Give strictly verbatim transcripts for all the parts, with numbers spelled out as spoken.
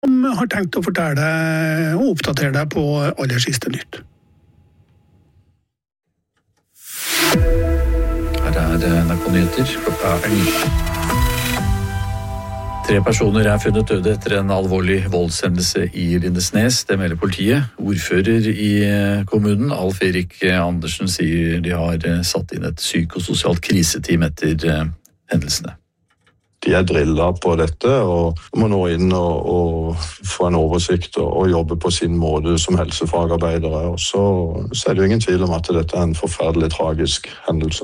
som har tenkt å fortelle og oppdatere deg på aller siste nytt. Her er N R K Nyheter, klokka er ni. Tre personer er funnet døde etter en alvorlig voldshendelse i Lindesnes, det melder politiet. Ordfører i kommunen, Alf Erik Andersen, sier de har satt inn et psykososialt kriseteam etter hendelsene. De er drillet på dette og må nå inn og, og få en oversikt og, og jobbe på sin måte som helsefagarbeidere. Og så, så er det jo ingen tvil om at dette er en forferdelig tragisk hendelse.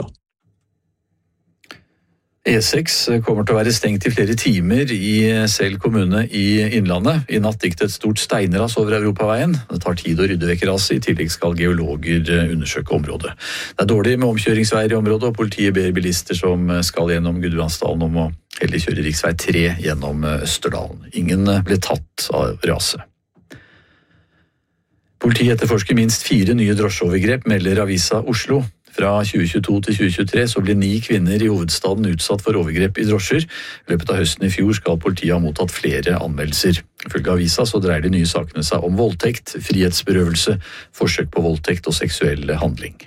E seks kommer til å være stengt i flere timer i Sel kommune i Innlandet. I natt gikk det et stort steinras over Europaveien. Det tar tid å rydde vekk raset, i tillegg skal geologer undersøke området. Det er dårlig med omkjøringsveier i området, og politiet ber bilister som skal gjennom Gudbrandsdalen om å heller kjøre riksvei tre gjennom Østerdalen. Ingen ble tatt av raset. Politiet etterforsker minst fire nye drosjeovergrep, melder Avisa Oslo. Fra tjue tjueto til tjue tjuetre så ble ni kvinner i hovedstaden utsatt for overgrep i drosjer. I løpet av høsten i fjor skal politiet ha mottatt flere anmeldelser. Ifølge avisa så dreier de nye sakene seg om voldtekt, frihetsberøvelse, forsøk på voldtekt og seksuell handling.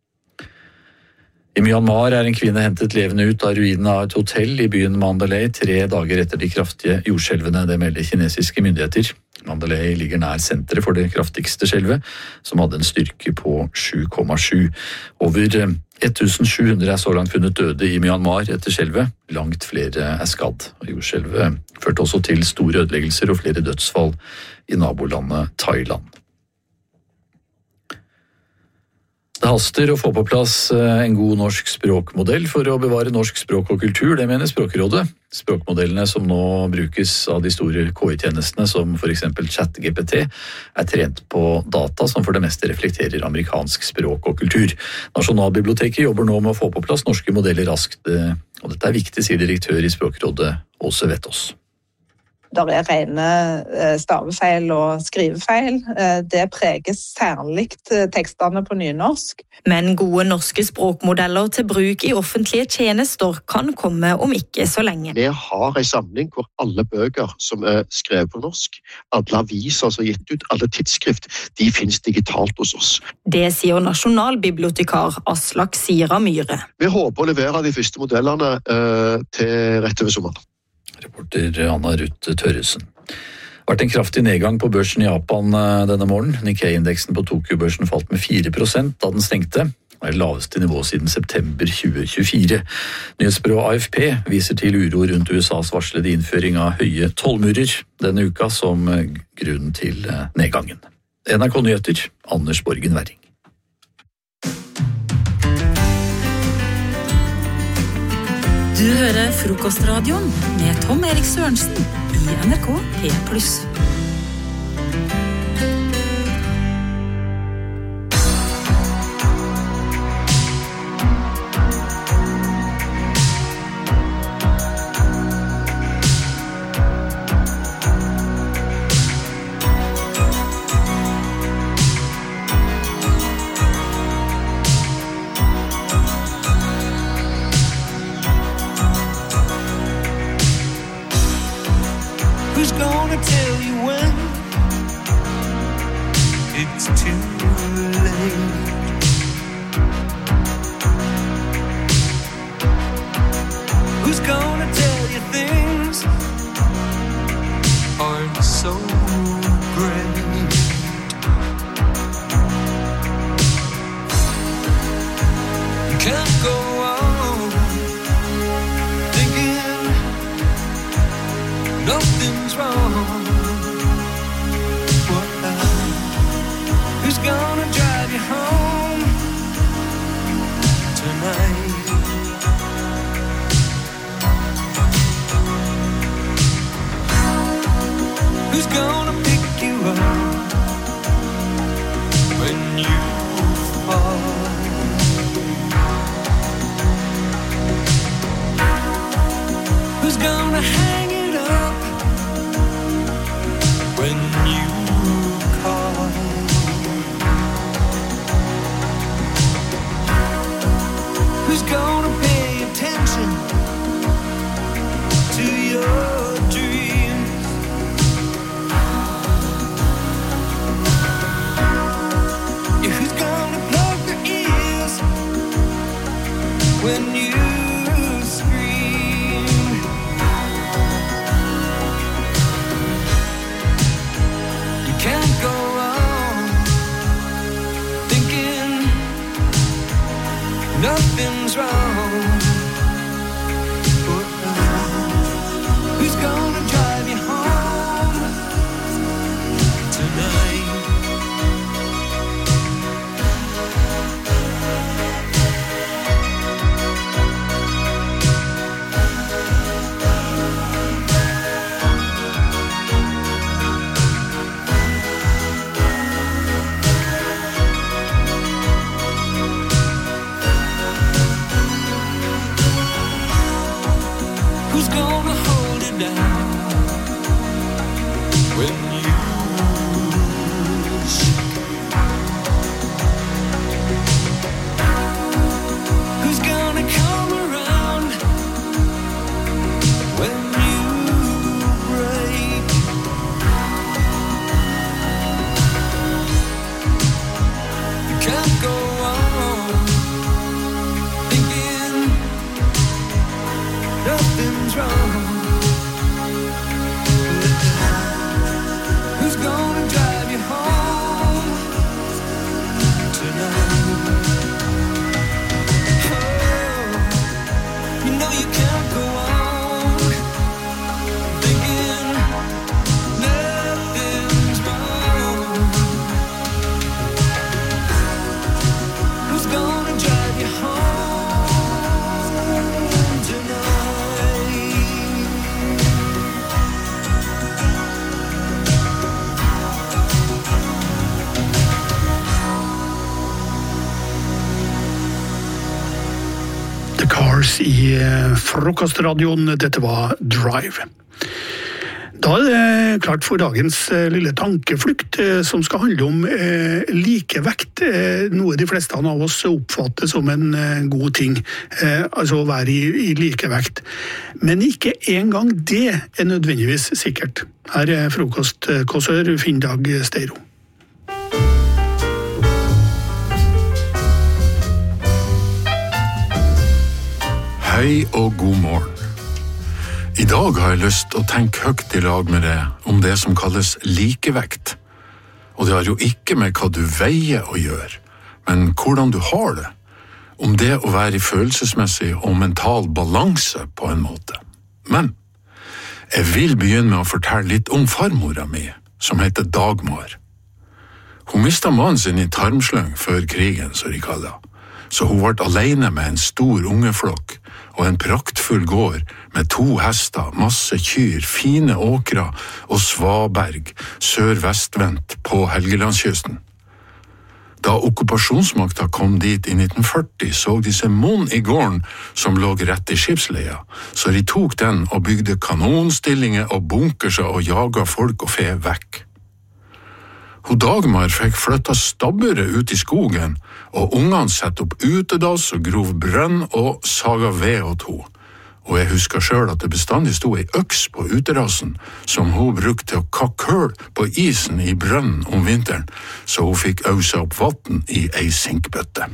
I Myanmar er en kvinne hentet levende ut av ruinen av et hotell i byen Mandalay tre dager etter de kraftige jordskjelvene, det melder kinesiske myndigheter. Mandalay ligger nær senteret for det kraftigste skjelvet, som hadde en styrke på sju komma sju. Over sju hundre er så langt funnet døde i Myanmar etter skjelvet. Langt flere er skadd. Jordskjelvet førte også til store ødeleggelser og flere dødsfall i nabolandet Thailand. Det haster å få på plass en god norsk språkmodell for å bevare norsk språk og kultur, det mener Språkrådet. Språkmodellene som nå brukes av de store K I-tjenestene, som for eksempel ChatGPT, er trent på data som for det meste reflekterer amerikansk språk og kultur. Nasjonalbiblioteket jobber nå med å få på plass norske modeller raskt, og dette er viktig, sier direktør i Språkrådet, Åse Vettås. Der er rene stavefeil og skrivefeil. Det preger særlig tekstene på nynorsk. Men gode norske språkmodeller til bruk i offentlige tjenester kan komme om ikke så lenge. Vi har en samling hvor alle bøker som er skrevet på norsk, alle aviser som er gitt ut, alle tidsskrift, de finnes digitalt hos oss. Det sier nasjonalbibliotekar Aslak Sira Myhre. Vi håper å levere de første modellene uh, til rett over sommeren. Reporter Anna Ruth Tørresen. Det har vært en kraftig nedgang på børsen i Japan denne morgen. Nikkei-indeksen på Tokyo-børsen falt med fire prosent da den stengte. Det er det laveste nivå siden september tjue tjuefire. Nyhetsbyrået A F P viser til uro rundt U S A's varslede innføring av høye tollmurer denne uka som grunn til nedgangen. N R K Nyheter, Anders Borgen Werring. Du hører Frokostradioen med Tom Erik Sørensen i N R K P pluss. Doors i frokostradioen. Dette var Drive. Da er det klart for dagens lille tankeflukt, som skal handle om eh, likevekt, eh, noe de fleste av oss oppfatter som en eh, god ting, eh, altså å være i, i likevekt. Men ikke engang det er nødvendigvis sikkert. Her er frokostkåsør Finndag Steiro. Hei og god morgen. I dag har jeg lyst til å tenke høyt i lag med deg om det som kalles likevekt. Og det har jo ikke med hva du veier å gjøre, men hvordan du har det. Om det å være i følelsesmessig og mental balanse på en måte. Men jeg vil begynne med å fortelle litt om farmora mi, som heter Dagmar. Hun mistet mannen sin i tarmsløng før krigen, så de kaller det. Så hun ble alene med en stor ungeflokk og en praktfull gård med to hester, masse kyr, fine åkra og svaberg sør-vestvendt på Helgelandskysten. Da okkupasjonsmakta kom dit i nitten førti, så de seg monn i gården som lå rett i skipsleia, så de tok den og bygde kanonstillinger og bunkerser og jaget folk og fe vekk. Hun Dagmar fikk flyttet stabburet ut i skogen, og ungene sette opp utedass og grov brønn og saga ved og to. Og jeg husker selv at det bestandig stod ei øks på uterassen som hun brukte til å kakke høl på isen i brønnen om vinteren, så hun fikk øse opp vatten i ei sinkbøtte.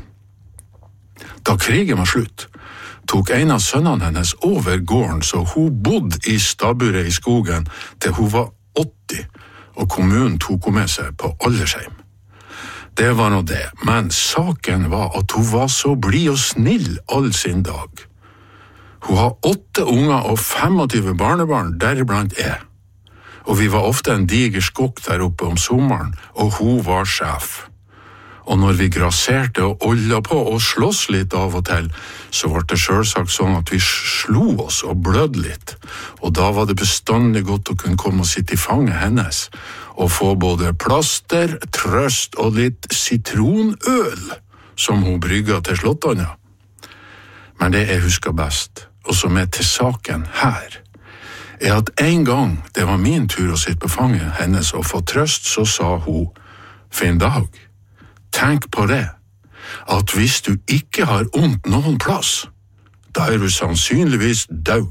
Da krigen var slutt, tok en av sønnene hennes over gården, så hun bodde i stabburet i skogen til hun var åtti, og kommunen tok henne med seg på aldersheim. Det var nå det, men saken var at hun var så blid og snill all sin dag. Hun har åtte unger og tjuefem barnebarn, deriblant jeg. Og vi var ofte en diger skokk der oppe om sommeren, og hun var sjef. Og når vi grasserte og olja på og slåss litt av og til, så var det selvsagt sånn at vi slo oss og blødde litt. Og da var det bestandig godt å kunne komme og sitte i fanget hennes, og få både plaster, trøst og litt sitronøl, som hun brygga til slottene. Men det jeg husker best, og som er til saken her, er at en gang det var min tur å sitte på fanget hennes og få trøst, så sa hun, Finndag, tenk på det, at hvis du ikke har ondt noen plass, da er du sannsynligvis død.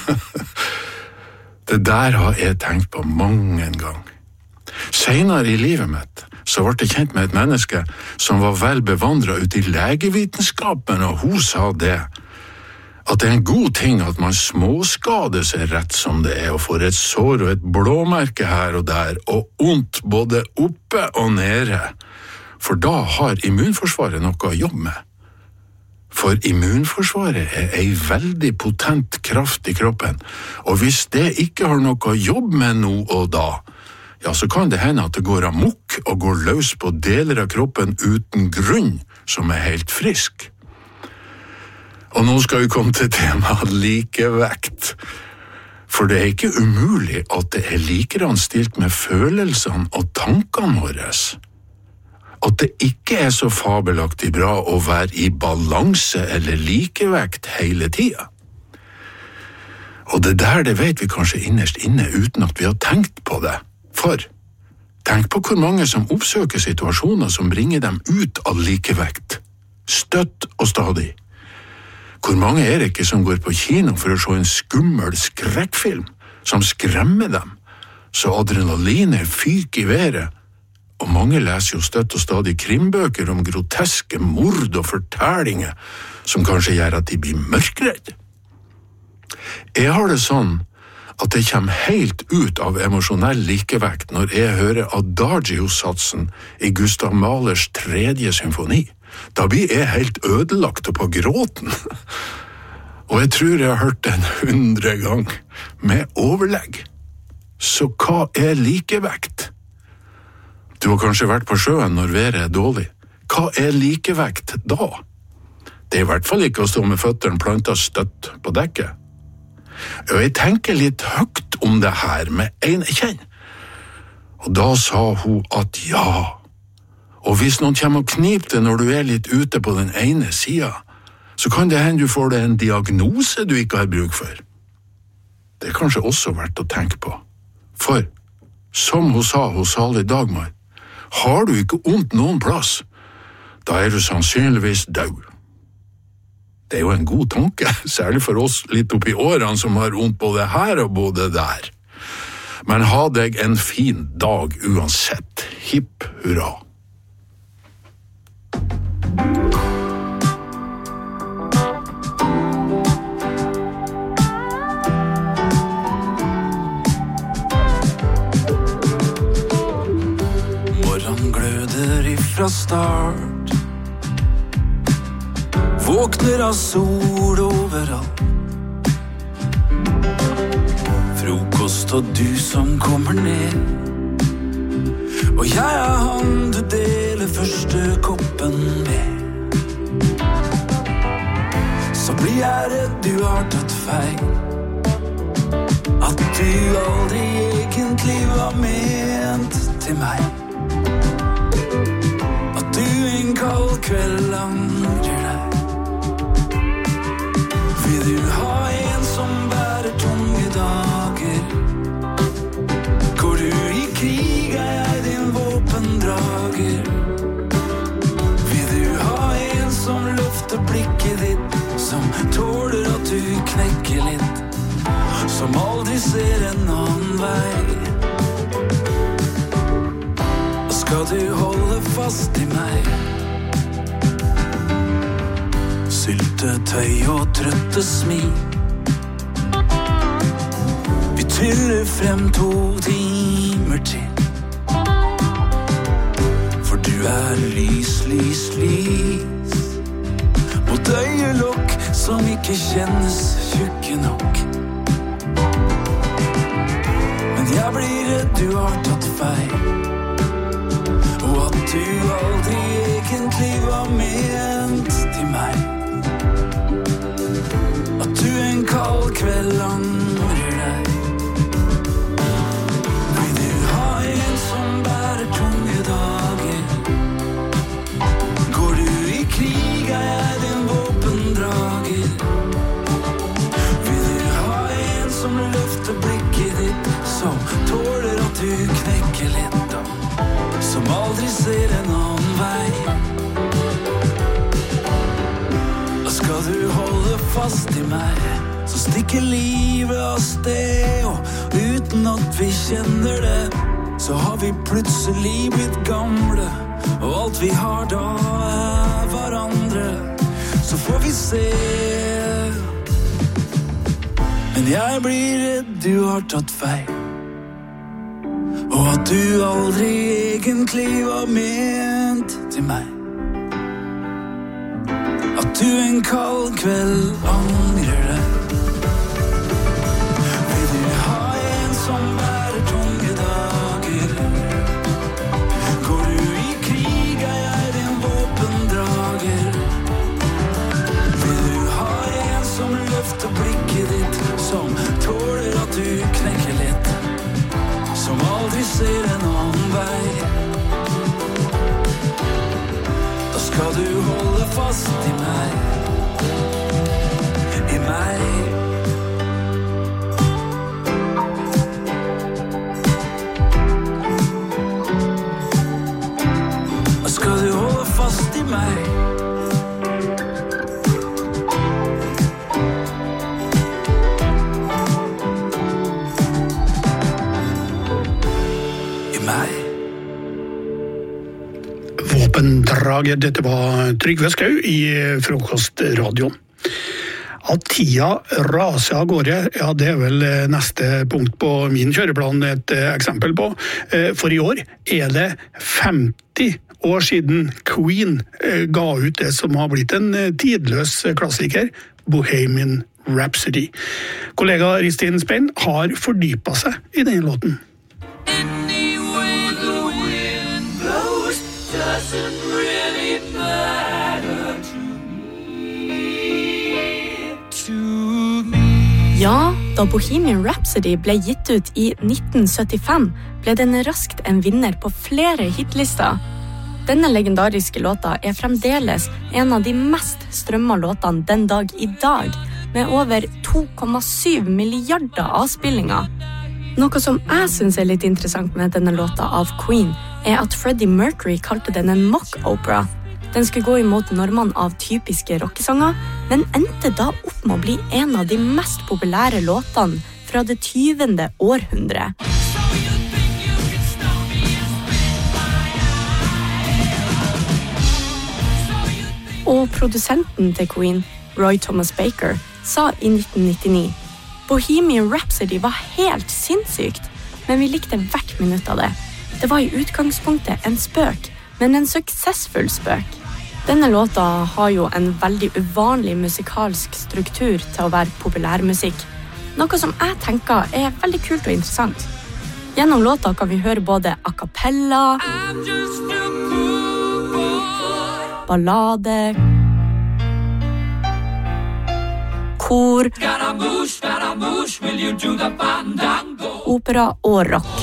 Det der har jeg tenkt på mange gang. Senere i livet mitt så ble jeg kjent med et menneske som var vel bevandret ut i legevitenskapen, og hun sa det, at det er en god ting at man småskader seg rett som det er, og får et sår og et blåmerke her og der, og ondt både oppe og nede. For da har immunforsvaret noe å jobbe med. For immunforsvaret er ei veldig potent kraft i kroppen, og hvis det ikke har noe å jobbe med nå og da, ja, så kan det hende at det går amok og går løs på deler av kroppen uten grunn, som er helt frisk. Og nå skal vi komme til temaet likevekt. For det er ikke umulig at det er likere stilt med følelsene og tankene våre. At det ikke er så fabelaktig bra å være i balanse eller likevekt hele tiden. Og det der det vet vi kanskje innerst inne uten at vi har tenkt på det. For tenk på hvor mange som oppsøker situasjoner som bringer dem ut av likevekt. Støtt og stadig. Hvor mange er det ikke som går på kino for å se en skummel skrekkfilm som skremmer dem, så adrenalinet fyker i været? Og mange leser jo støtt og stadig krimbøker om groteske mord og fortellinger som kanskje gjør at de blir mørkredde. Jeg har det sånn at det kommer helt ut av emosjonell likevekt når jeg hører Adagio-satsen i Gustav Mahlers tredje symfoni. Da blir jeg helt ødelagt og på gråten. Og jeg tror jeg har hørt den hundre gang med overlegg. Så hva er likevekt? Du har kanskje vært på sjøen når været er dårlig. Hva er likevekt da? Det er i hvert fall ikke å stå med føttene plantet støtt på dekket. Og jeg tenker litt høyt om det her med en jeg kjenner. Og da sa hun at ja. Og hvis noen kommer og kniper det når du er litt ute på den ene siden, så kan det hende du får deg en diagnose du ikke har bruk for. Det er kanskje også verdt å tenke på. For, som hun sa hos salig Dagmar, har du ikke ondt noen plass, da er du sannsynligvis død. Det er jo en god tanke, særlig for oss litt oppi årene som har ondt både her og både der. Men ha deg en fin dag uansett. Hipp hurra. Fra start Våkner av sol overalt Frokost og du som kommer ned Og jeg er han du deler første koppen med Så blir jeg redd du har tatt feil At du aldri egentlig var ment til meg En kald kveld angrer deg Vil du ha en som bærer tunge dager Går du i krig er jeg din våpendrager Vil du ha en som løfter blikket ditt Som tåler at du knekker litt Som aldri ser en annen vei Skal du holde fast i meg Syltetøy og trøtte smil Vi tryller frem to timer til For du er lys, lys, lys Mot øyelokk som ikke kjennes tjukke nok Men jeg blir redd du har tatt feil Og at du aldri egentlig var ment til meg At du en kald kveld angrer deg Vil du ha en som bærer tunge dager Går du i krig er jeg din våpendrager Vil du ha en som løfter blikket ditt Som tåler at du knekker litt Som aldri ser en annen vei Og skal du holde fast i meg Så stikker livet av sted Og uten at vi kjenner det Så har vi plutselig blitt gamle Og alt vi har da er hverandre Så får vi se Men jeg blir redd du har tatt feil Og at du aldri egentlig var ment til meg At du en kald kveld angrer deg Vil du ha en som bærer tunge dager Går du i krig er jeg din våpendrager Vil du ha en som løfter blikket ditt Som tåler at du knekker litt Som aldri ser en annen vei Da skal du holde fast i meg I meg Da skal du holde fast i meg Våpendrager, dette var Trygve Skau i Frokostradioen. At tida raser av gårde, ja det er vel neste punkt på min kjøreplan et eksempel på. For i år er det femti år siden Queen ga ut det som har blitt en tidløs klassiker, Bohemian Rhapsody. Kollega Ristin Spenn har fordypet seg i denne låten. Doesn't really matter to me, to me. Ja, da Bohemian Rhapsody ble gitt ut i nitten syttifem, ble den raskt en vinner på flere hitlister. Denne legendariske låta er fremdeles en av de mest strømma låtene den dag i dag, med over to komma syv milliarder avspillinger. Noe som jeg synes er litt interessant med denne låta av Queen, er at Freddie Mercury kalte den en mock-opera. Den skulle gå imot normene av typiske rockesanger, men endte da opp med å bli en av de mest populære låtene fra det tyvende århundre. Og produsenten til Queen, Roy Thomas Baker, sa i nitten nittini: Bohemian Rhapsody var helt sinnssykt, men vi likte hvert minutt av det. Det var i utgangspunktet en spøk, men en suksessfull spøk. Denne låta har jo en veldig uvanlig musikalsk struktur til å være populærmusikk, noe som jeg tenker er veldig kult og interessant. Gjennom låta kan vi høre både a cappella, ballade, kor, opera og rock.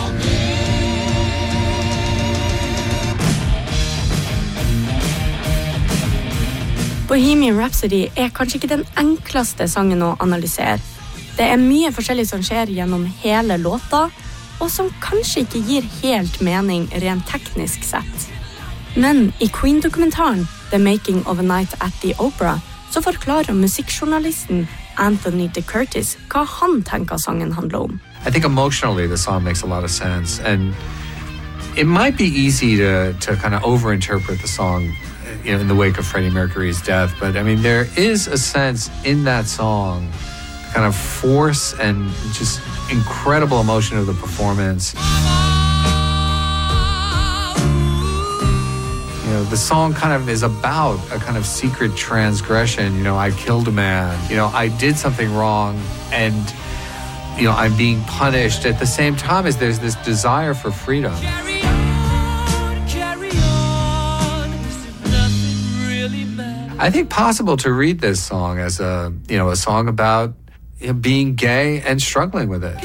Bohemian Rhapsody er kanskje ikke den enkleste sangen å analysere. Det er mye forskjellig som skjer gjennom hele låta, og som kanskje ikke gir helt mening rent teknisk sett. Men i Queen-dokumentaren The Making of a Night at the Opera så forklarer musikkjournalisten Anthony De Curtis hva han tenker sangen handler om. I think emotionally the song makes a lot of sense, and it might be easy to to kind of overinterpret the song, you know, in the wake of Freddie Mercury's death, but I mean there is a sense in that song, kind of force and just incredible emotion of the performance. You know, the song kind of is about a kind of secret transgression. You know, I killed a man. You know, I did something wrong, and you know, I'm being punished. At the same time as there's this desire for freedom. Carry on, carry on. Nothing really matters. I think possible to read this song as a, you know, a song about, you know, being gay and struggling with it.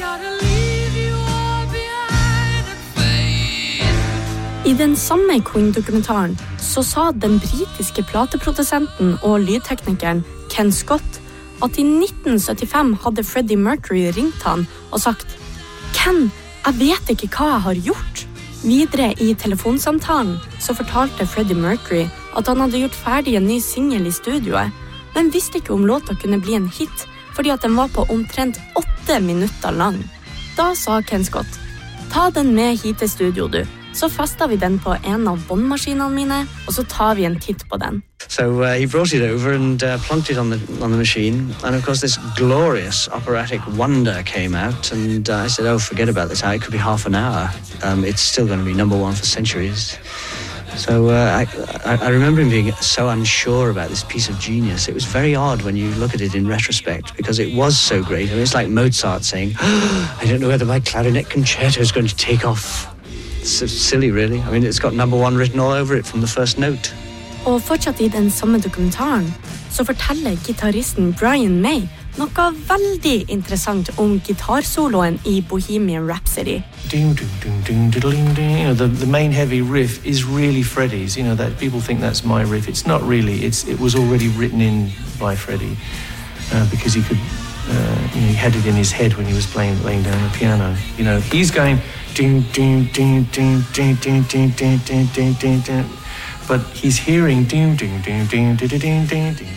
I den samme Queen-dokumentaren så sa den britiske plateprodusenten og lydteknikeren Ken Scott at i nitten syttifem hadde Freddie Mercury ringt han og sagt: «Ken, jeg vet ikke hva jeg har gjort.» Videre i telefonsamtalen så fortalte Freddie Mercury at han hadde gjort ferdig en ny single i studioet, men visste ikke om låta kunne bli en hit fordi at den var på omtrent åtte minutter lang. Da sa Ken Scott: «Ta den med hit til studio, du. Så festet vi den på en av båndmaskinene mine, og så tar vi en titt på den.» So uh, he brought it over and uh, plunked it on the on the machine, and of course this glorious operatic wonder came out, and uh, I said, "Oh, forget about this. It could be half an hour. Um, it's still going to be number one for centuries." So uh, I, I I remember him being so unsure about this piece of genius. It was very odd when you look at it in retrospect, because it was so great. I mean, it's like Mozart saying, oh, "I don't know whether my clarinet concerto is going to take off." So silly, really. I mean, it's got number one written all over it from the first note. Og fortsatt i den samme dokumentaren så forteller gitaristen Brian May noe veldig interessant om gitarsoloen i Bohemian Rhapsody. Ding, ding, ding, ding, ding, ding. You know, the, the main heavy riff is really Freddie's. You know, that people think that's my riff. It's not really. It's it was already written in by Freddie uh, because he could, uh, you know, he had it in his head when he was playing laying down the piano. You know, he's going ding, ding, ding, ding, ding, ding, ding, ding, ding, ding, ding, ding. But he's hearing ding, ding, ding, ding, ding, ding, ding, ding.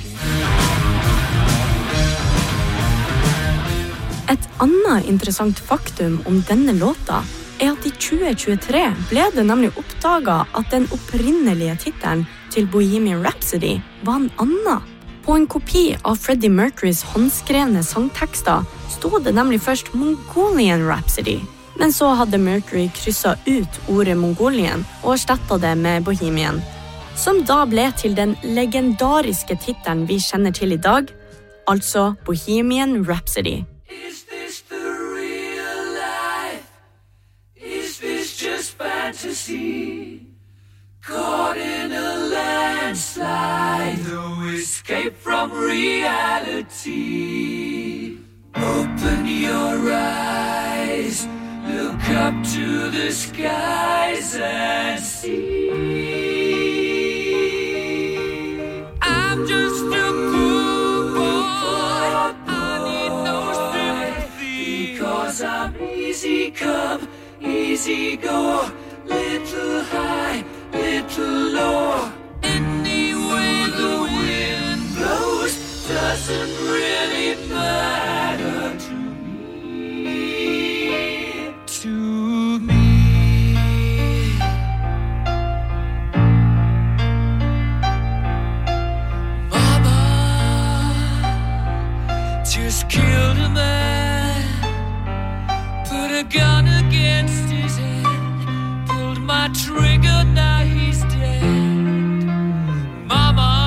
Et annet interessant faktum om denne låta er at i tjue tjuetre ble det nemlig oppdaget at den opprinnelige titelen til Bohemian Rhapsody var en annen. På en kopi av Freddie Mercurys håndskrevne sangtekster stod det nemlig først Mongolian Rhapsody. Men så hadde Mercury krysset ut ordet Mongolian og erstattet det med Bohemian, som da ble til den legendariske titelen vi kjenner til i dag, altså Bohemian Rhapsody. Is this the real life? Is this just fantasy? Caught in a landslide, no escape from reality. Open your eyes, look up to the skies and see. come, easy go, little high, little low. Any way the wind blows doesn't really matter to me, to me. Mama just killed a man, put a gun against his head, pulled my trigger, now he's dead. Mama,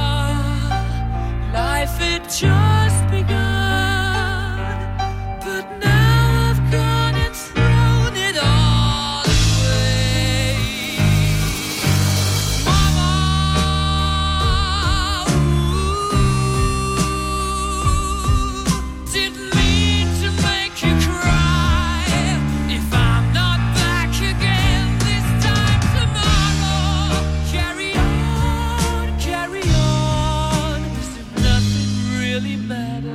life had just begun, but now I've gone and thrown it all away. Mama, ooh, didn't mean to make you cry. If I'm not back again this time tomorrow, carry on, carry on, as if nothing really matters.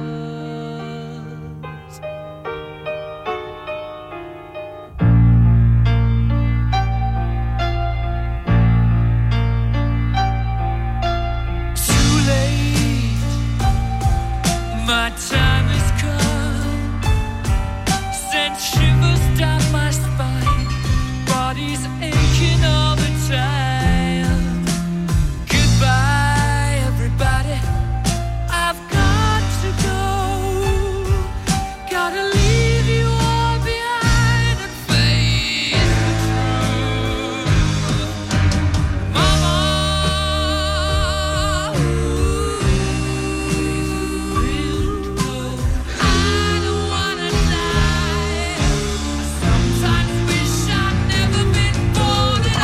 Too late, my time has come, sent shivers down my spine, body's aching all the time. Goodbye, everybody, I've got to go, gotta leave you all behind and face the truth. Mama, ooh, wind blow, I don't wanna die. I sometimes wish I'd never been born at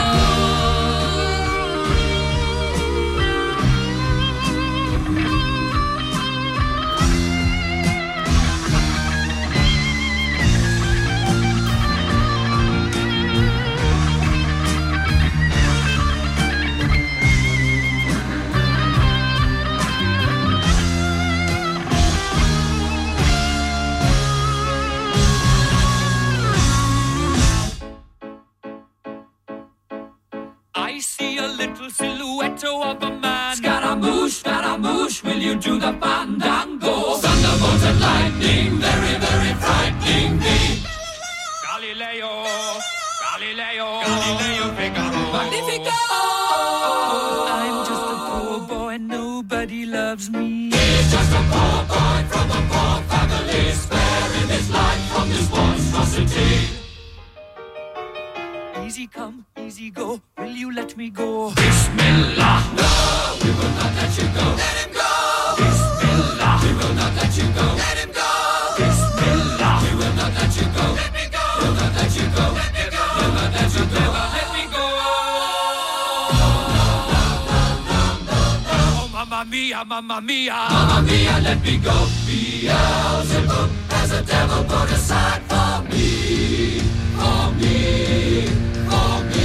I see a little silhouette of a man. Scaramouche, Scaramouche, will you do the fandango? Thunderbolt and lightning, very, very frightening me. Galileo, Galileo, Galileo Figaro. Magnifico! I'm just a poor boy, nobody loves me. He's just a poor boy from a poor family, sparing his life from this monstrosity. Easy come, easy go, will you let me go? Bismillah! No, we will not let you go. Let him go! Bismillah! We will not let you go. Let him go! Bismillah! We will not let you go. Let me go! We'll not let you go. Let me go! We'll not let you go. Never let me go! Oh, mamma mia, mamma mia! Mamma mia, let me go! Beelzebub has a devil put aside for me, for me, for me.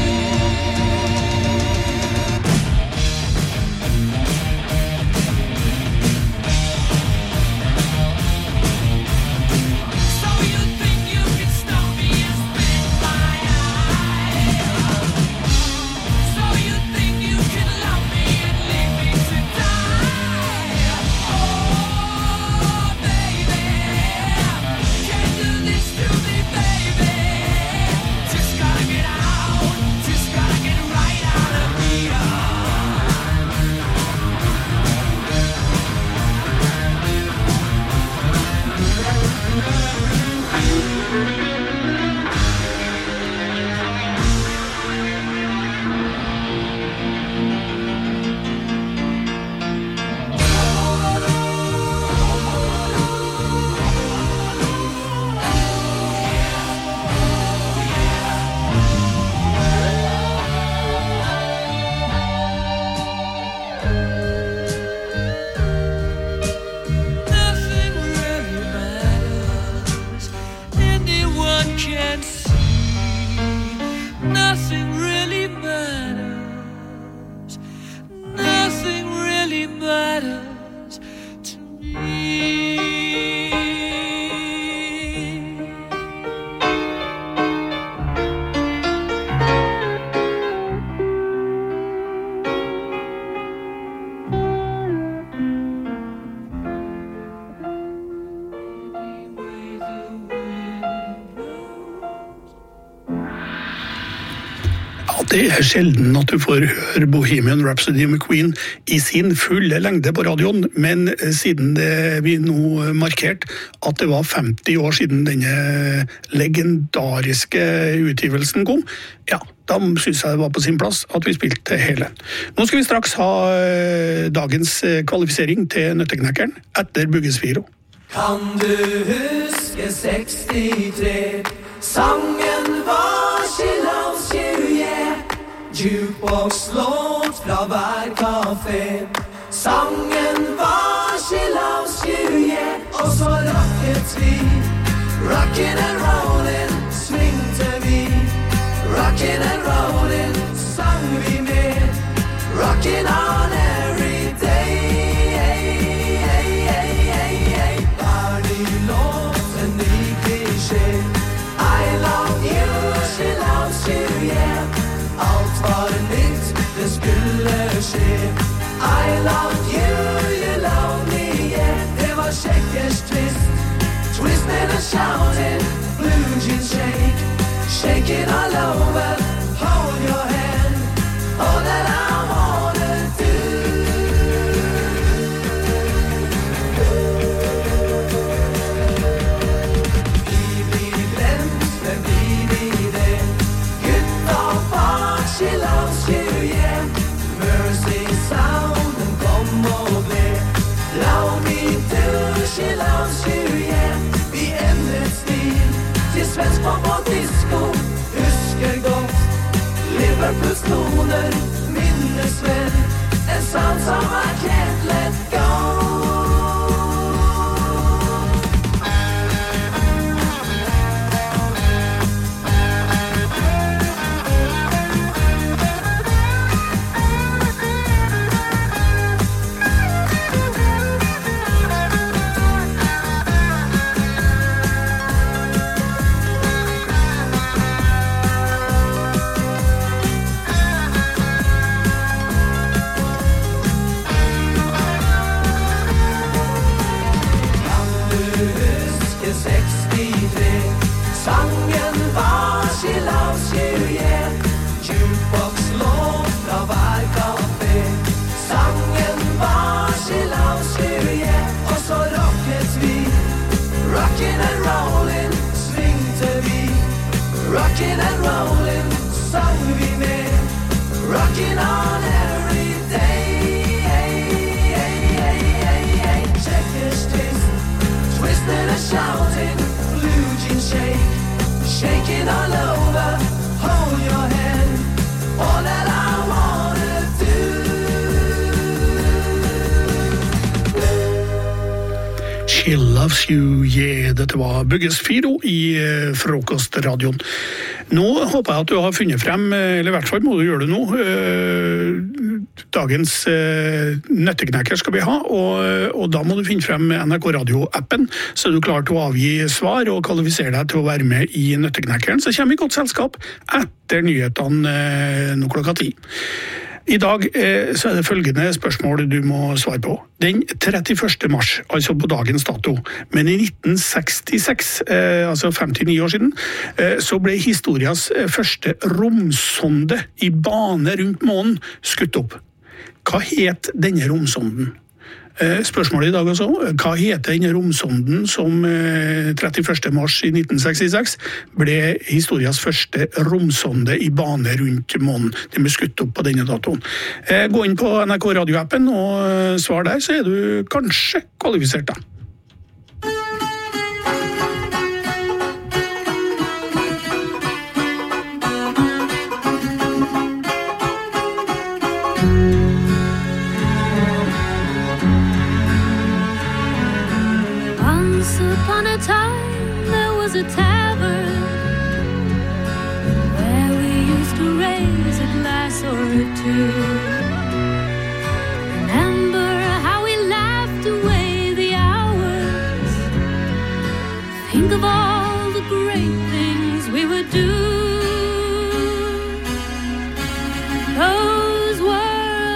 So you think you can stop me and spit my eye? So you think you can love me and leave me to die? Oh, baby, can't do this to me, baby. Just gotta Det er sjelden at du får høre Bohemian Rhapsody med Queen i sin fulle lengde på radioen, men siden det vi nå markert at det var femti år siden denne legendariske utgivelsen kom, ja, da synes jeg det var på sin plass at vi spilte hele. Nå skal vi straks ha dagens kvalifisering til Nøtteknekkeren etter Buggesfiro. Kan du huske sekstitre? Sangen var She Loves You, yeah. Jukebox-låt fra hver kafé. Sangen var She Loves You, yeah. Og så rocket vi, rockin' and rollin', svingte vi. Rockin' and rollin', sang vi med. Rockin' on every day. Hver ny låt, en ny klisjé. I love you, she loves you, yeah. Alt var nytt, det skulle skje. I love you, you love me, yeah. Det var Checkers twist, twisting and shouting, blue jeans shake, shaking all over, hold your hand, all that I wanna do. She loves you, yeah. Mercy sound and kom og ble. Love me too, she loves you, yeah. Vi endret stil til svensk pop og disco. Husker godt Liverpools toner, minnesvenn. En sound som I can't let go. Sangen var She loves you, yeah. Jukebox-låt fra hver kafé. Sangen var She loves you, yeah. Og så rocket vi, rockin' and rollin', svingte vi. Rockin' and rollin', sang vi med. Rockin' on every day. Checkers twist, twisting and shouting, blue jeans shake, shaking all over, hold your hand, all that I wanna do. She loves you, yeah. Dette var Buggesfiro i eh, frokostradioen. Nå håper jeg at du har funnet frem, eller i hvert fall må du gjøre det nå, eh, dagens eh, Nøtteknekker skal vi ha, og, og da må du finne frem N R K Radio-appen, så er du klar til å avgi svar og kvalifisere deg til å være med i Nøtteknekkeren, så kommer vi i godt selskap etter nyhetene eh, nå klokka ti. I dag eh, så er det følgende spørsmål du må svare på. Den trettiførste mars, altså på dagens dato, men i nitten sekstiseks, eh, altså femtini år siden, eh, så ble historias første romsonde i bane rundt månen skutt opp. Hva het denne romsonden? Spørsmålet i dag også, hva heter denne romsonden som trettiførste mars i nitten sekstiseks ble historias første romsonde i bane rundt månen? Den ble skutt opp på denne datoen. Gå inn på N R K Radio-appen og svar der, så er du kanskje kvalifisert da. A tavern where we used to raise a glass or two. Remember how we laughed away the hours. Think of all the great things we would do. Those were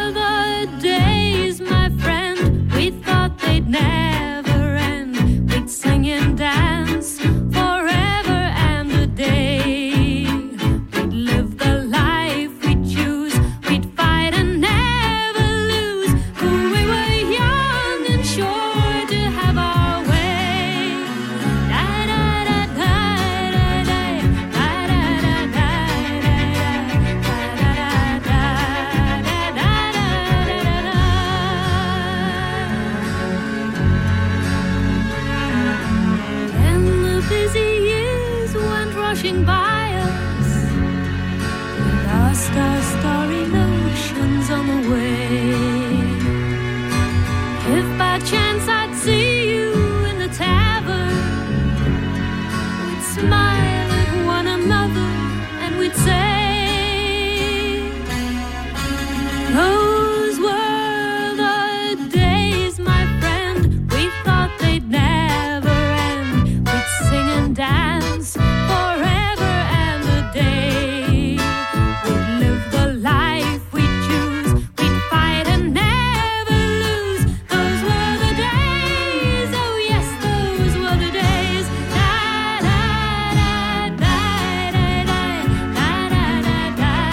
Lost our starry notions on the way. If by chance I'd see you in the tavern, we'd smile at one another and we'd say, those were the days, my friend, we thought they'd never end. We'd sing and dance forever and a day. We'd live the life we'd choose, we'd fight and never lose. Those were the days, oh yes, those were the days. Da da da da da da da da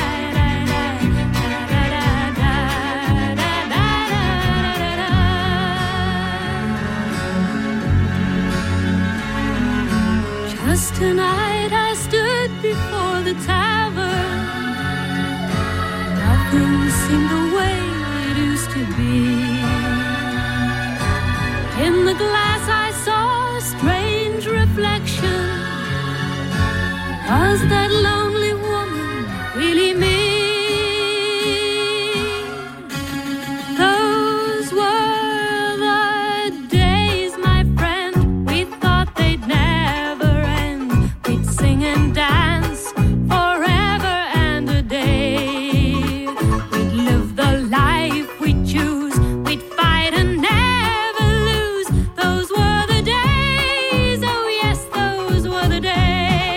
Just tonight I stood before the tavern. Nothing seemed the way it used to be. In the glass I saw a strange reflection. Was that lonely woman really me? Those were the days, my friend, we thought they'd never end. We'd sing and dance forever and a day. We'd live the life we'd choose, we'd fight and never lose. Those were the days, oh yes, those were the days.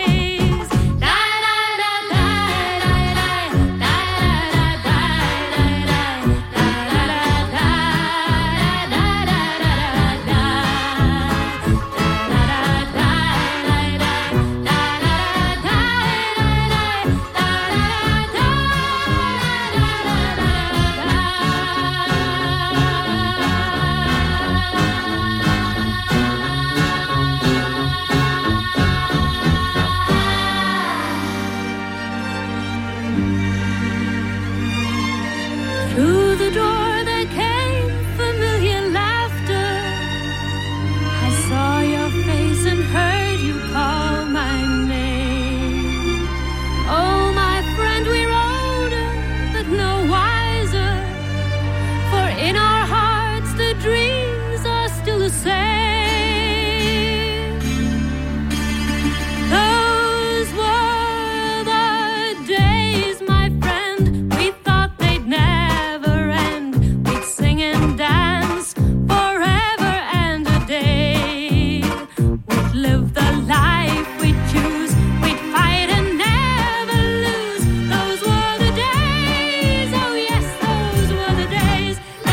Through the door there came familiar laughter. I saw your face and heard you call my name. Oh, my friend, we're older, but no wiser. For in our hearts the dreams are still the same. Those were the days, my friend, we thought they'd never end. We'd sing and dance forever and a day. We'd live the life we'd choose, we'd fight and never lose. Those were the days, oh yes, those were the days.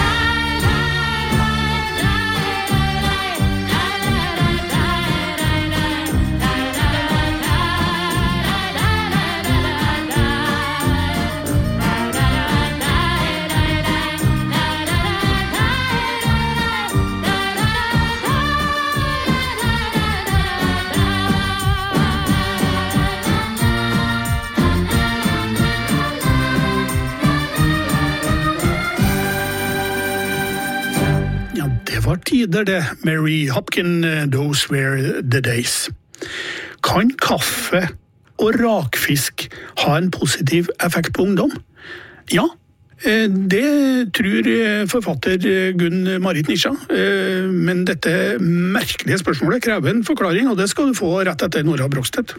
Ja, det var tider det. Mary Hopkin, uh, those were the days. Kan kaffe og rakfisk ha en positiv effekt på ungdom? Ja, eh, det tror eh, forfatter eh, Gunn Marit Nisja. Eh, Men dette merkelige spørsmålet krever en forklaring, og det skal du få rett etter Nora Brogstedt.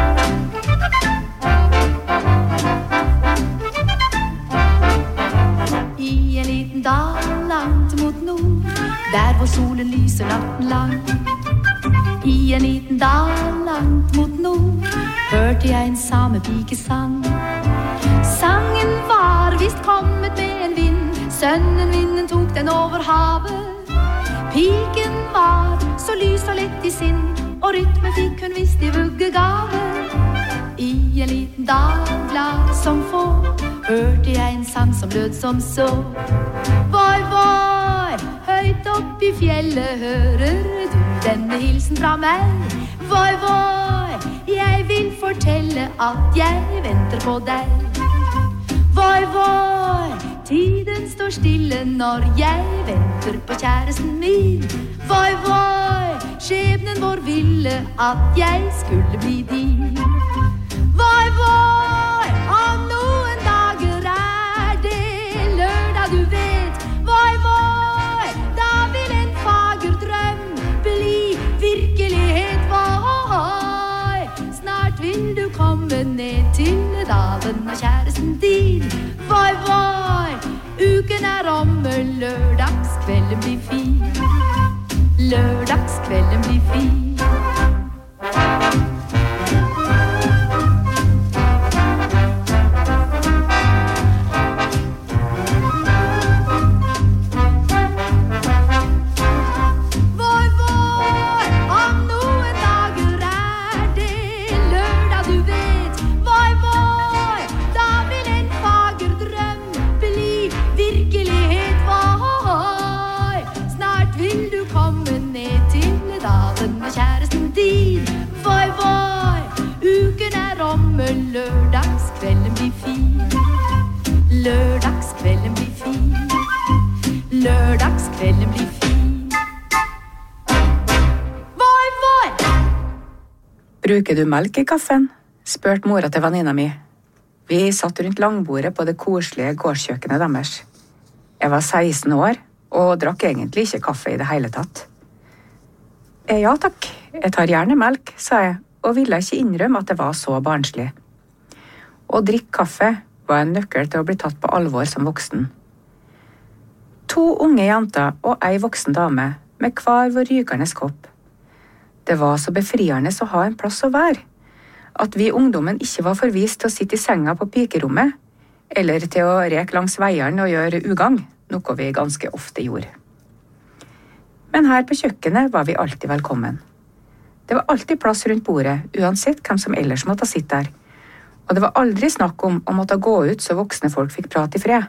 I en liten dal langt mot nord, der hvor solen lyser natten lang. I en liten dal langt mot nord, hørte jeg en samepike sang. Sangen var vist kommet med en vind, sønnen vinden tok den over havet. Piken var så lys og lett i sinn, og rytme fikk hun visst i vuggegave. I en liten dal glad som få, hørte jeg en sang som lød som så. Voi, voi, høyt opp i fjellet hører du denne hilsen fra meg. Voi, voi, jeg vil fortelle at jeg venter på deg. Voi, voi, tiden står stille når jeg venter på kjæresten min. Voi, voi, skjebnen vår ville at jeg skulle bli din. Voi, voi, om noen ned til dalen av kjæresten din. Vai, vai, uken er omme, lørdagskvelden blir fin. Lørdagskvelden blir fin. Lørdagskvelden blir fin. Lørdagskvelden blir fin. Lørdagskvelden blir fin. Vai, vai! Bruker du melk i kaffen? Spurte mora til venninna mi. Vi satt rundt langbordet på det koselige gårdskjøkkenet deres. Jeg var seksten år og drakk egentlig ikke kaffe i det hele tatt. Ja takk, jeg tar gjerne melk, sa jeg, og ville ikke innrømme at det var så barnslig. Å drikke kaffe var en nøkkel til å bli tatt på alvor som voksen. To unge jenter og ei voksen dame med hver vår rykende kopp. Det var så befriende å ha en plass å være, at vi ungdommen ikke var forvist til å sitte i senga på pikerommet, eller til å reke langs veiene og gjøre ugang, noe vi ganske ofte gjorde. Men her på kjøkkenet var vi alltid velkommen. Det var alltid plass rundt bordet, uansett hvem som ellers måtte sitte der. Og det var aldri snakk om å måtte gå ut så voksne folk fikk prate i fred.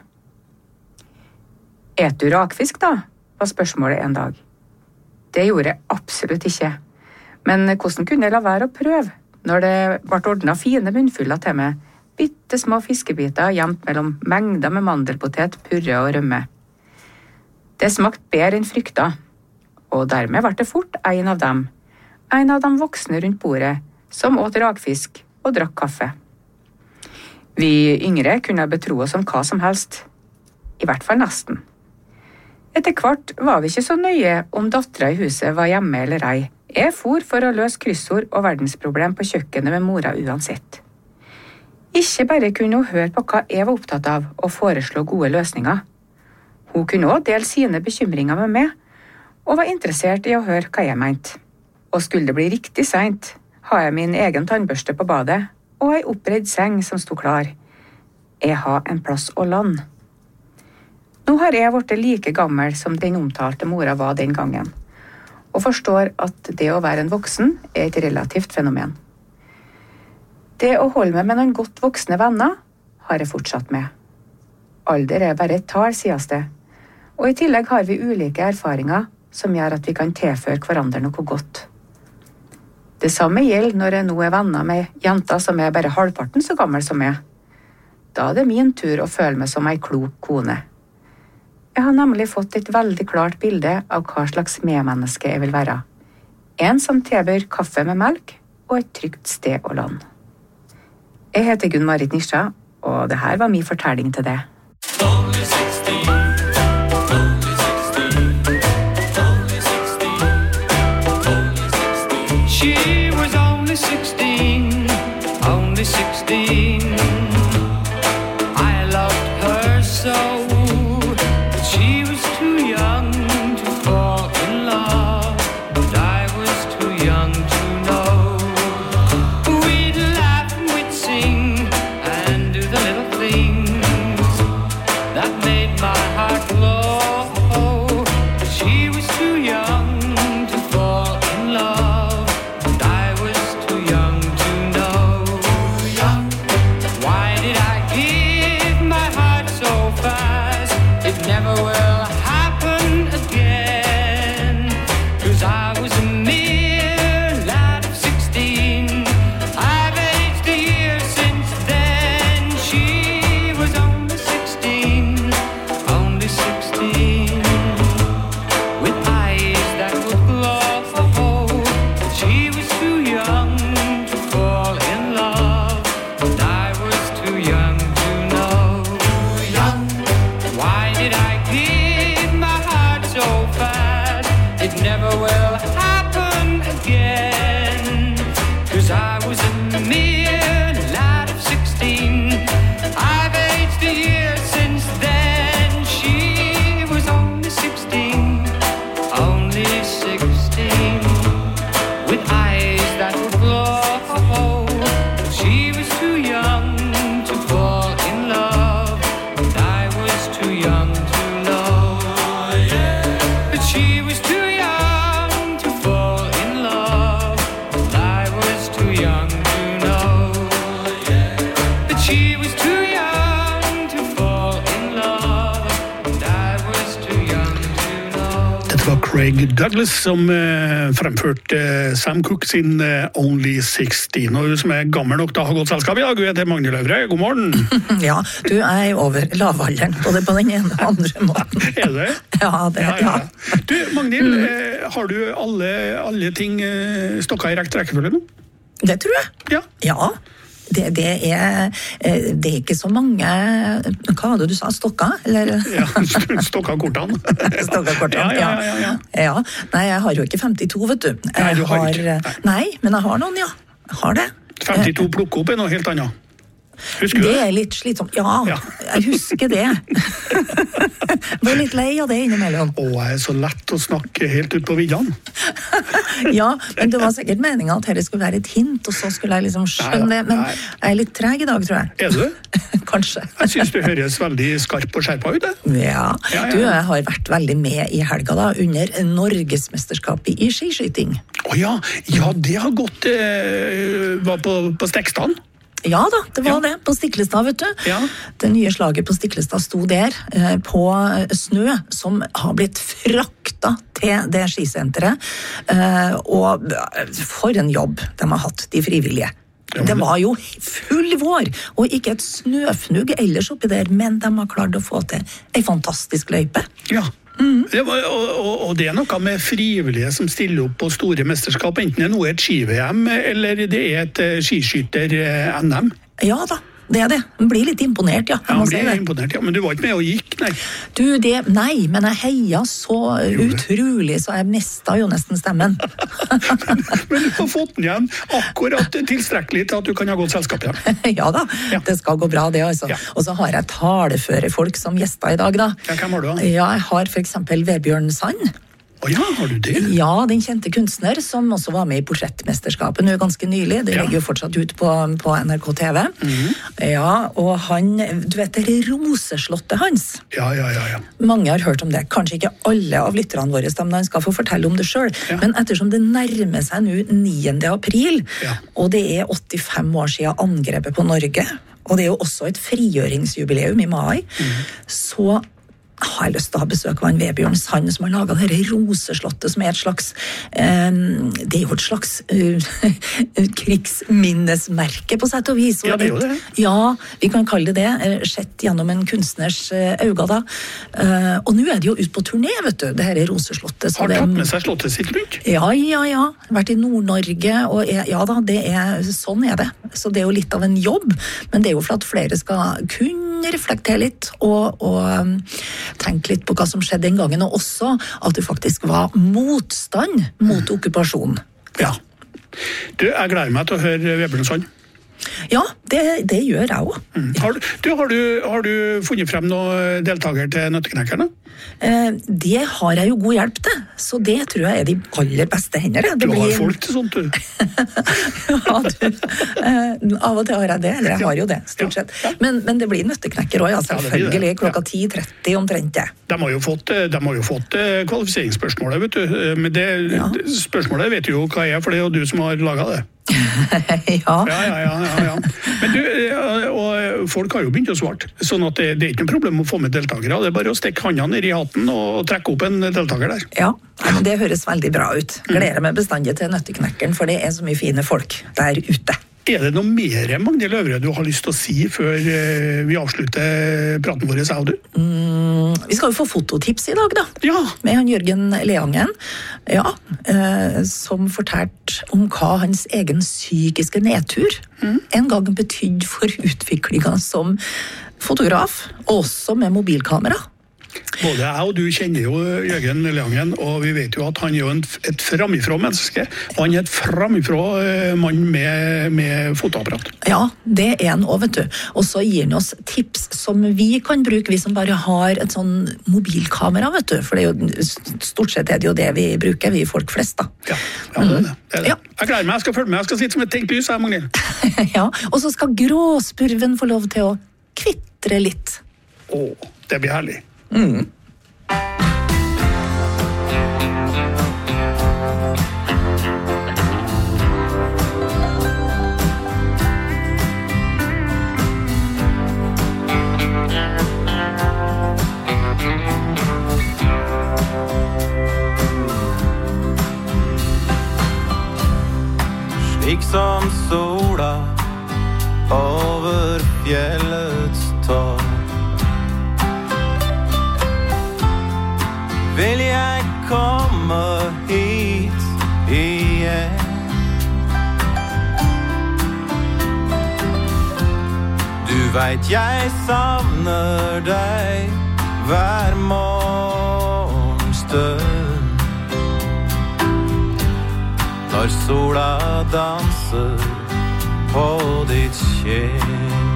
Et du rakfisk da? Var spørsmålet en dag. Det gjorde jeg absolutt ikke. Men hvordan kunne jeg la være å prøve, når det ble ordnet fine munnfuller til meg, bitte små fiskebiter gjemt mellom mengder med mandelpotet, purre og rømme. Det smakte bedre enn frykta, og dermed ble det fort en av dem, en av de voksne rundt bordet, som åt rakfisk og drakk kaffe. Vi yngre kunne betro oss om hva som helst, i hvert fall nesten. Etter hvert var vi ikke så nøye om dattera i huset var hjemme eller ei. Jeg for for å løse kryssord og verdensproblem på kjøkkenet med mora uansett. Ikke bare kunne hun høre på hva jeg var opptatt av og foreslå gode løsninger. Hun kunne også dele sine bekymringer med meg, og var interessert i å høre hva jeg mente. Og skulle det bli riktig sent, har jeg min egen tannbørste på badet, og ei oppredd seng som sto klar. Jeg har en plass å lande. Nå har jeg vært like gammel som den omtalte mora var den gangen, og forstår at det å være en voksen er et relativt fenomen. Det å holde meg med noen godt voksne venner har jeg fortsatt med. Alder er bare et tall, sies det, og i tillegg har vi ulike erfaringer som gjør at vi kan tilføre hverandre noe godt. Det samme gjelder når jeg nå er venner med jenter som er bare halvparten så gammel som meg. Da er det min tur å føle meg som ei klok kone. Jeg har nemlig fått et veldig klart bilde av hva slags medmenneske jeg vil være. En som tilbyr kaffe med melk og et trygt sted å lande. Jeg heter Gunn-Marit Nisja, og det her var min fortelling til det. She was only sixteen, only sixteen. I loved her so, but she was too young to fall in love, and I was too young to know. We'd laugh and we'd sing and do the little things that made my heart glow. But she was too young to fall in love, and I Craig Douglas som eh, fremførte eh, Sam Cooke sin eh, Only sixteen. Og hun som er gammel nok til å ha gått selskap i dag, hun heter Magnhild Øvre. God morgen. Ja, du er over lavalderen, både på den ene og andre måten. Er det? Ja, det ja, ja. ja. Du, Magnhild, eh, har du alle, alle ting eh, stokka i rekt rekkefølge nå? Det tror jeg. Ja. Ja. Det, det, er, det er ikke så mange. Hva var det du sa? Stokka? Eller? Ja, stokka kortene. Stokka kortene, ja, ja, ja, ja. ja. Nei, jeg har jo ikke femtito, vet du. Jeg Nei, du har, har ikke. Nei. Nei, men jeg har noen, ja. Jeg har det. femtito plukke opp er noe helt annet. Husker du det? Det er litt slitsomt. Ja, ja. Jeg husker det. Jeg ble litt lei av det innimellom. Å, jeg er så lett å snakke helt ut på viddene. Ja, men det var sikkert meningen at dette skulle være et hint, og så skulle jeg liksom skjønne det. Men jeg er litt treg i dag, tror jeg. Er du? Kanskje. Jeg synes du høres veldig skarp og skjerpa ut, det. Ja. Ja, ja. Du, jeg har vært veldig med i helga da, under Norgesmesterskapet i skiskyting. Å ja, ja, det har gått eh, var på, på Stekstad. Ja da, det var ja. det, på Stiklestad, vet du. Ja. Det nye slaget på Stiklestad sto der, eh, på snø, som har blitt frakta til det skisenteret. Eh, og for en jobb de har hatt, de frivillige. Ja, det var jo full vår, og ikke et snøfnugg ellers oppi der, men de har klart å få til en fantastisk løype. Ja. Mm. Det var, og, og, og det er noe med frivillige som stiller opp på store mesterskap, enten det er noe et ski-V M eller det er et skiskytter-N M. Ja da, det er det. Man blir litt imponert, ja. Ja, man blir si imponert, ja. Men du var ikke med og gikk, nei? Du, det, nei, men jeg heia så utrolig, så jeg mistet jo nesten stemmen. Men du har fått den igjen akkurat tilstrekkelig til at du kan ha gått selskap igjen. Ja da, ja. Det skal gå bra det, altså. Ja. Og så har jeg taleføre folk som gjester i dag, da. Ja, hvem har du da? Ja, jeg har for eksempel Vebjørn Sand. Å ja, har du det? Ja, den kjente kunstner som også var med i Portrettmesterskapet nå ganske nylig. Det ja. ligger jo fortsatt ut på, på N R K T V. Mm-hmm. Ja, og han, du vet det roseslottet hans. Ja, ja, ja, ja. Mange har hørt om det. Kanskje ikke alle av lytterne våre, men han skal få fortelle om det selv. Ja. Men ettersom det nærmer seg nå niende april, ja. og det er åttifem år siden angrepet på Norge, og det er jo også et frigjøringsjubileum i mai, mm. så har jeg lyst til å ha besøk av en Vebjørn Sand som har laget dette roseslottet, som er et slags um, det er jo et slags uh, krigsminnesmerke på sett og vis. Ja, det er jo det. Ja, vi kan kalle det det, sett gjennom en kunstners uh, øyne da. Uh, og nå er det jo ut på turné, vet du, det her roseslottet. Har tatt med seg slottet sitt rundt? Ja, ja, ja. Vært i Nord-Norge, og er, ja da, det er, sånn er det. Så det er jo litt av en jobb, men det er jo for at flere skal kunne reflektere litt, og, og um, tenke litt på hva som skjedde den gangen, og også at det faktisk var motstand mot okkupasjonen. Ja. Du, jeg gleder meg til å høre Vebjørn Sand. Ja, det, det gjør jeg også. Mm. Har, du, har, du, har du funnet frem noen deltaker til Nøtteknekkerne? Eh, det har jeg jo god hjelp til, så det tror jeg er de aller beste hender. Det du har blir... folk til sånt, du. Ja, du. Eh, av og til har jeg det, eller jeg har jo det, stort sett. Ja. Men, men det blir nøtteknekker også, ja, selvfølgelig, ja, klokka ti tretti omtrent det. De har jo fått, de har jo fått kvalifiseringsspørsmålet, vet du. Men det ja. spørsmålet vet du jo hva er, for det er jo du som har laget det. Ja. Ja, ja, ja, ja, ja. Men du, og folk har jo begynt å svare, sånn at det, det er ikke noe problem å få med deltakere. Det er bare å stikke hånda ned i hatten og trekke opp en deltaker der. Ja, det høres veldig bra ut. Gleder meg bestandig til Nøtteknekkeren, for det er så mye fine folk der ute. Er det noe mer, Magnhild Øvre, du har lyst til å si før vi avslutter praten vår, sa du? Mm, vi skal jo få fototips i dag, da. Ja. Med han Jørgen Leangen, ja, eh, som fortalte om hva hans egen psykiske nedtur mm. en gang betydde for utviklingen som fotograf, også med mobilkamera. Både jeg og du kjenner jo Jørgen Leangen, og vi vet jo at han er jo en, et framifrå menneske, og han er et framifrå mann med, med fotoapparat. Ja, det er han også, vet du. Og så gir han oss tips som vi kan bruke, vi som bare har et sånn mobilkamera, vet du. For det er jo, stort sett er det jo det vi bruker, vi folk flest, da. Ja, ja det er det. det, er det. Ja. Jeg gleder meg, jeg skal følge med, jeg skal sitte som et tenkt lys her, Magnhild. Ja, og så skal gråspurven få lov til å kvitre litt. Åh, det blir herlig. Mm. tår. Vil jeg komme hit igjen? Du vet jeg savner deg hver morgenstund. Når sola danser på ditt kinn.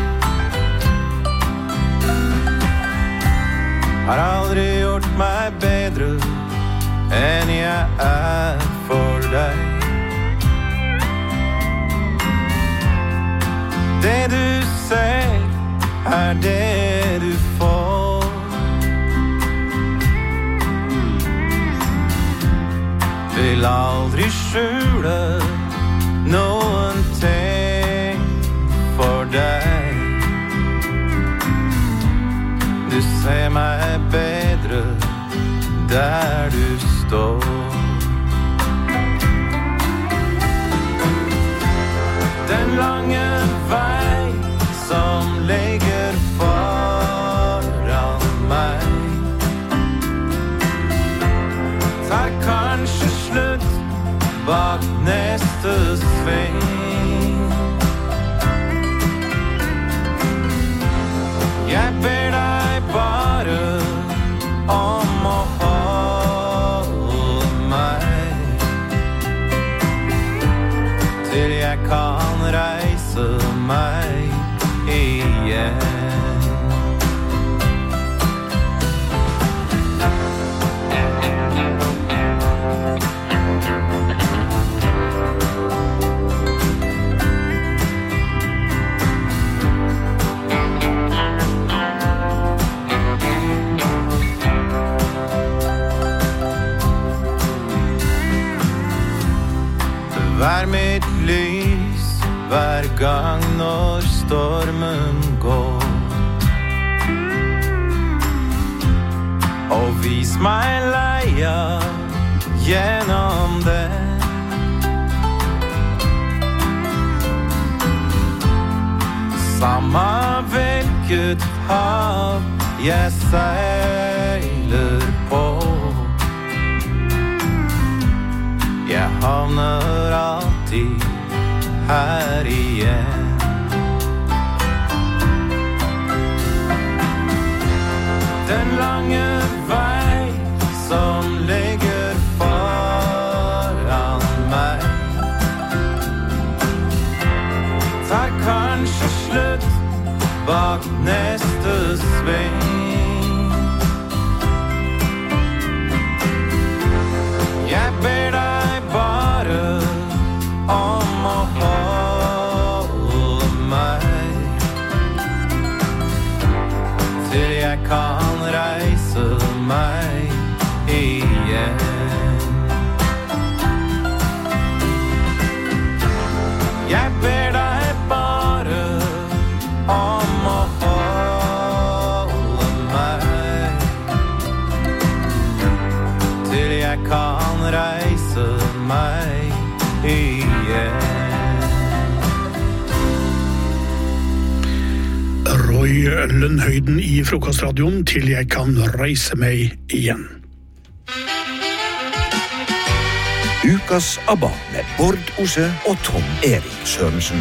Har aldri gjort meg bedre enn jeg er for deg. Det du ser er det du får. Vil aldri skjule noen ting for deg. Du ser meg bedre der du står. Den lange vei som ligger foran meg tar kanskje slutt bak neste sving. Jeg ber deg bare om å holde meg til jeg kan reise meg igjen. Vær mitt lys hver gang når stormen går. Og vis meg leia gjennom det. Samme hvilket hav jeg seiler på. Jeg havner alltid her igjen. Den lange vei som ligger foran meg tar kanskje slutt bak neste sving. Jeg ber deg bare om å holde meg til jeg kan reise meg igjen. Jeg ber deg bare om å holde meg til jeg kan reise meg igjen. Roy Lønnhøyden i Frokostradioen til jeg kan reise meg igjen. Ukas ABBA med Bård Osse og Tom Erik Sørensen.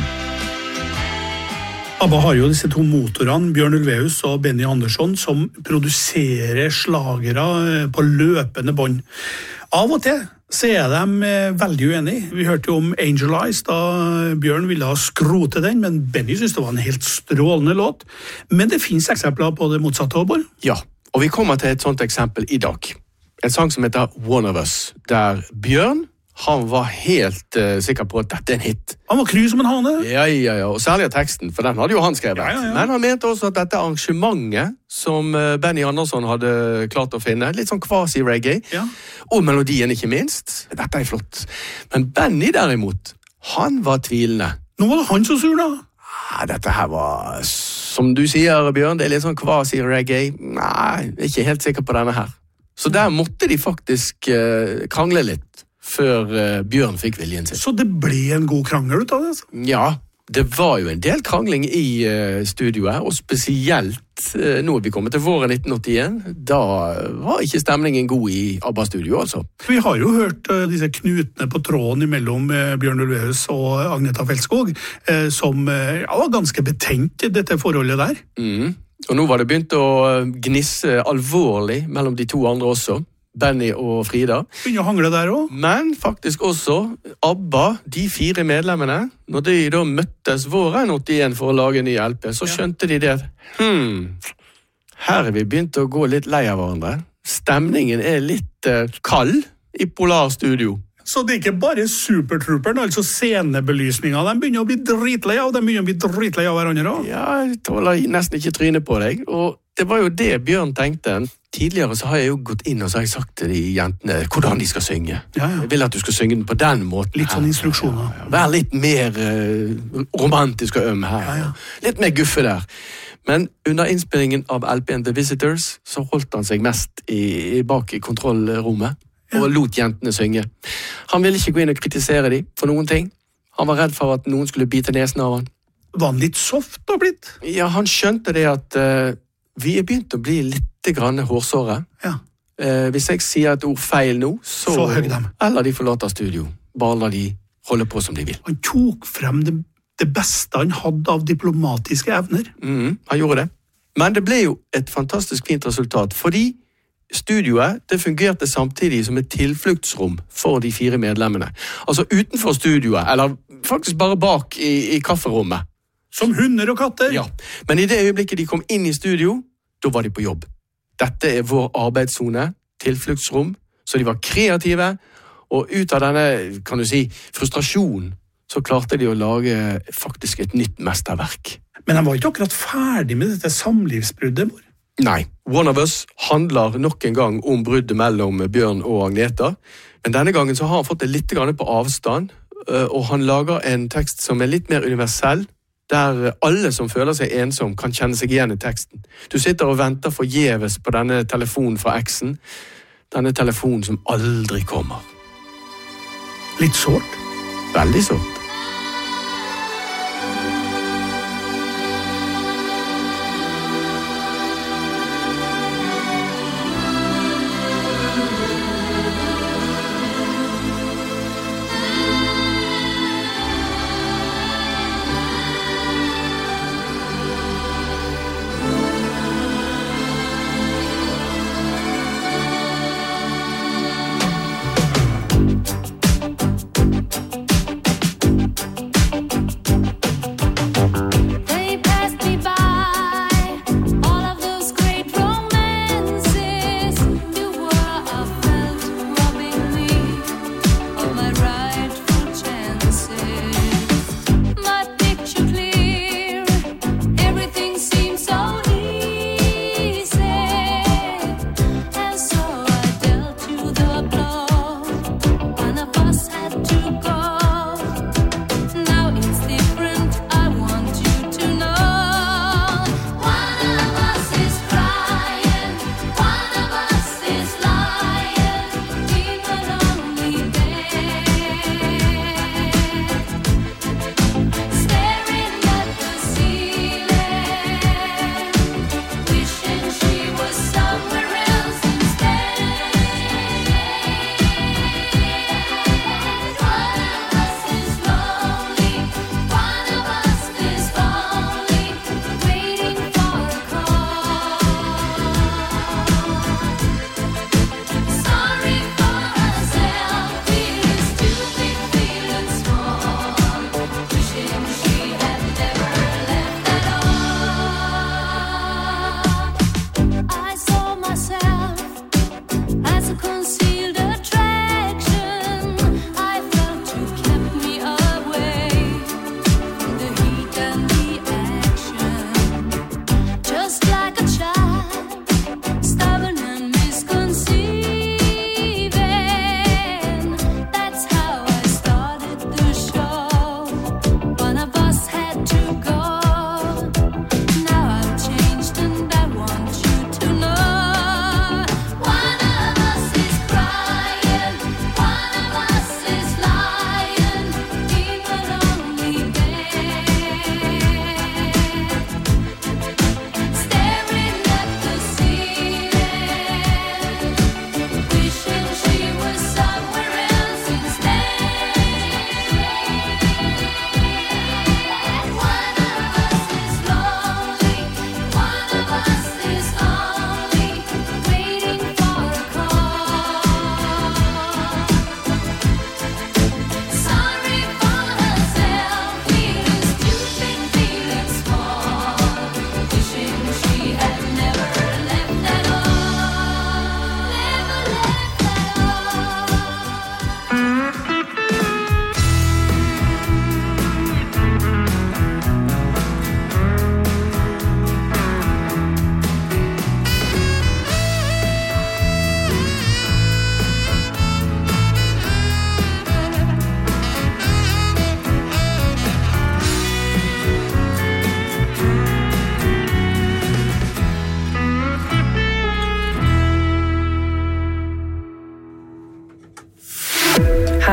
ABBA har jo disse to motorene, Bjørn Ulvaeus og Benny Andersson, som produserer slagere på løpende bånd. Av og til så er de veldig uenige. Vi hørte jo om Angel Eyes da Bjørn ville ha skrote den, men Benny synes det var en helt strålende låt. Men det finnes eksempler på det motsatte, Bård. Ja, og vi kommer til et sånt eksempel i dag. En sang som heter One of Us, der Bjørn, han var helt uh, sikker på at dette er en hit. Han var kry som en hane. Ja, ja, ja, og særlig av teksten, for den hadde jo han skrevet. Ja, ja, ja. Men han mente også at dette arrangementet som uh, Benny Andersson hadde klart å finne, litt sånn quasi-reggae, ja. Og melodien ikke minst, dette er flott. Men Benny derimot, han var tvilende. Nå var det han så sur da. Ja, dette her var, som du sier, Bjørn, det er litt sånn quasi-reggae. Nei, ikke helt sikker på denne her. Så der måtte de faktisk uh, krangle litt før uh, Bjørn fikk viljen sin. Så det ble en god krangel ut av det? Altså. Ja, det var jo en del krangling i uh, studioet, og spesielt uh, nå er vi kommet til våren nitten åttien, da var ikke stemningen god i ABBA-studio, altså. Vi har jo hørt uh, disse knutene på tråden mellom uh, Bjørn Ulvaeus og Agneta Fältskog, uh, som uh, ja, var ganske betenkt i dette forholdet der. Mm. Og nå var det begynt å gnisse alvorlig mellom de to andre også, Benny og Frida. Begynner å hangle der også. Men faktisk også ABBA, de fire medlemmene, når de da møttes våren åttien for å lage en ny L P, så skjønte de det at hmm, her er vi begynt å gå litt lei av hverandre. Stemningen er litt uh, kald i Polar Studio. Så det er ikke bare Supertrooperen, altså scenebelysninga, de begynner å bli dritlei av, de begynner å bli dritlei av hverandre også. Ja, jeg tåler nesten ikke tryne på deg, og det var jo det Bjørn tenkte. Tidligere så har jeg jo gått inn og så har jeg sagt til de jentene hvordan de skal synge. Ja, ja. Jeg vil at du skal synge den på den måten. Litt sånn instruksjoner. Ja, ja. Vær litt mer uh, romantisk og øm her. Ja, ja. Litt mer guffe der. Men under innspillingen av L P-en The Visitors så holdt han seg mest i, bak i kontrollrommet og ja. lot jentene synge. Han ville ikke gå inn og kritisere dem for noen ting. Han var redd for at noen skulle bite nesen av han. Var han litt soft da blitt? Ja, han skjønte det at uh, vi er begynt å bli litt grann hårsåre. Ja. Uh, hvis jeg sier et ord feil nå, så, så høg dem. Eller de forlater studio. Bare la de holde på som de vil. Han tok frem det, det beste han hadde av diplomatiske evner. Mm, han gjorde det. Men det ble jo et fantastisk fint resultat, fordi studioet det fungerte samtidig som et tilfluktsrom for de fire medlemmene. Altså utenfor studioet, eller faktisk bare bak i, i kafferommet. Som hunder og katter? Ja, men i det øyeblikket de kom inn i studio, da var de på jobb. Dette er vår arbeidszone, tilfluktsrom, så de var kreative, og ut av denne, kan du si, frustrasjon, så klarte de å lage faktisk et nytt mesterverk. Men de var ikke akkurat ferdig med dette samlivsbruddet, mor? Nei, One of Us handler nok en gang om bruddet mellom Bjørn og Agneta, men denne gangen så har han fått det litt grann på avstand, og han lager en tekst som er litt mer universell, der alle som føler seg ensom kan kjenne seg igjen i teksten. Du sitter og venter forgjeves på denne telefonen fra eksen, denne telefonen som aldri kommer. Litt sårt? Veldig sårt.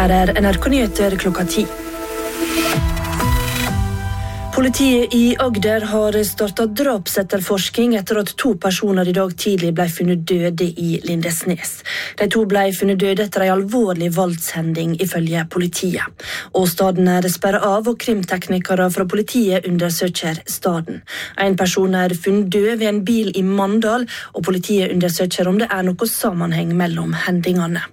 Her er N R K Nyheter klokka ti. Politiet i Agder har startet drapsetterforsking etter at to personer i dag tidlig ble funnet døde i Lindesnes. De to ble funnet døde etter en alvorlig voldshending ifølge politiet. Åstaden er sperret av, og krimteknikere fra politiet undersøker staden. En person er funnet død ved en bil i Mandal, og politiet undersøker om det er noe sammenheng mellom hendingene.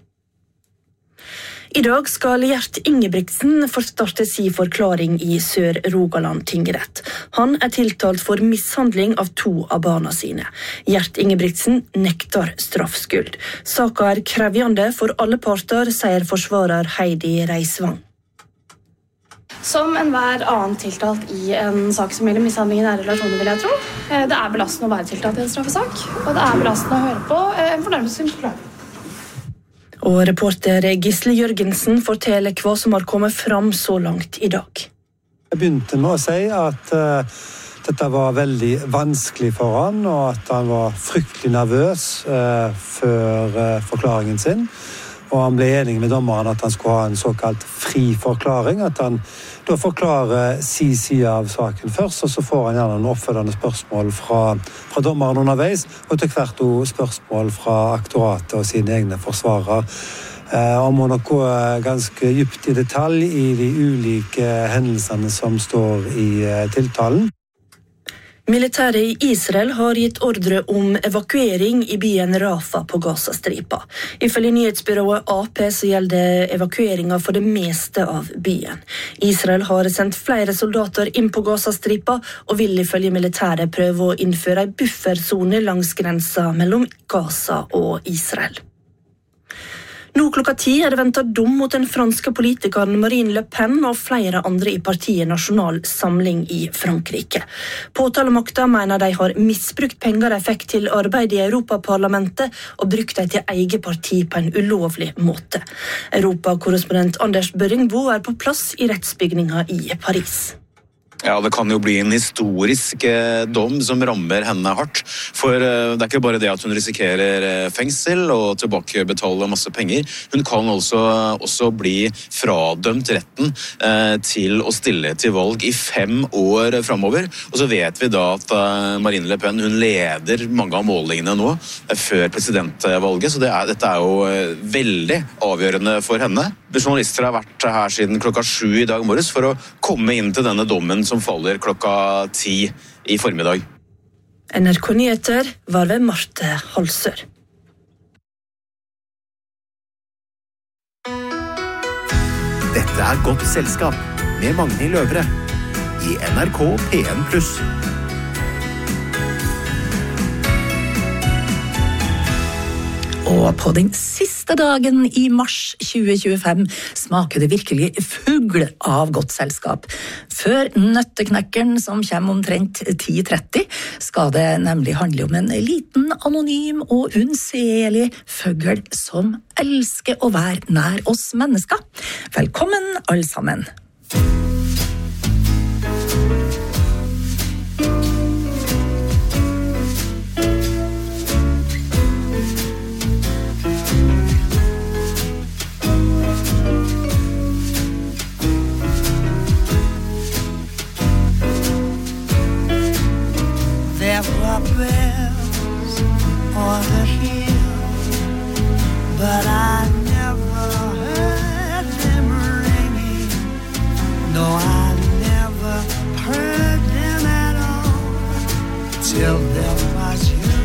I dag skal Gjert Ingebrigtsen få starte sin forklaring i Sør-Rogaland tingrett. Han er tiltalt for mishandling av to av barna sine. Gjert Ingebrigtsen nektar straffskyld. Saka er krevjande for alle parter, sier forsvarer Heidi Reisvang. Som enhver annen tiltalt i en sak som gjelder mishandling i nære relasjoner, vil jeg tro. Det er belastende å være tiltalt i en straffesak, og det er belastende å høre på en fornærmet sin forklaring. Og reporter Gisle Jørgensen forteller hva som har kommet fram så langt i dag. Jeg begynte med å si at uh, dette var veldig vanskelig for han, og at han var fryktelig nervøs uh, før uh, forklaringen sin. Og han ble enig med dommeren at han skulle ha en såkalt fri forklaring, at han da forklarer sin side av saken først, og så får han gjerne noen oppfølgende spørsmål fra, fra dommeren underveis, og til hvert og spørsmål fra aktoratet og sine egne forsvarere. Eh, han må nok gå ganske dypt i detalj i de ulike hendelsene som står i eh, tiltalen. Militæret i Israel har gitt ordre om evakuering i byen Rafah på Gazastripa. Ifølge nyhetsbyrået A P så gjelder evakueringa for det meste av byen. Israel har sendt flere soldater inn på Gazastripa og vil ifølge militæret prøve å innføre en bufferzone langs grensa mellom Gaza og Israel. Nå klokka ti er det ventet dom mot den franske politikeren Marine Le Pen og flere andre i partiet Nasjonal Samling i Frankrike. Påtalemakta mener de har misbrukt penger de fikk til arbeid i Europaparlamentet og brukt dem til eget parti på en ulovlig måte. Europakorrespondent Anders Børringbo er på plass i rettsbygninga i Paris. Ja, det kan jo bli en historisk eh, dom som rammer henne hardt. For eh, det er ikke bare det at hun risikerer eh, fengsel og tilbakebetale masse penger. Hun kan også, også bli fradømt retten eh, til å stille til valg i fem år fremover. Og så vet vi da at eh, Marine Le Pen hun leder mange av målingene nå eh, før presidentvalget. Så det er, dette er jo eh, veldig avgjørende for henne. Journalister har vært her siden klokka sju i dag morges for å komme inn til denne dommen som faller klokka ti i formiddag. N R K Nyheter var ved Marte Halsør. Dette er Godt selskap med Magne Løvre i N R K P en pluss. Og på den siste dagen i mars tjue tjuefem smaker det virkelig fugl av godt selskap. Før nøtteknekkeren som kommer omtrent ti tretti, skal det nemlig handle om en liten, anonym og unnselig fugl som elsker å være nær oss mennesker. Velkommen alle sammen! There were bells on the hill, but I never heard them ringing. No, I never heard them at all, till there was you.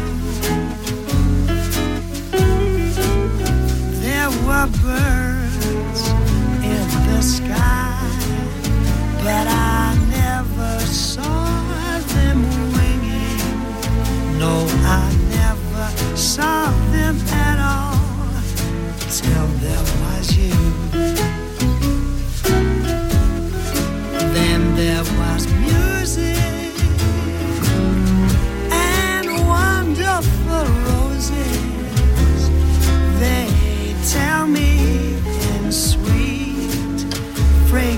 There were birds in the sky, but I never saw them winging. No, I never saw them at all, till there was you. Then there was music and wonderful roses. They tell me in sweet phrases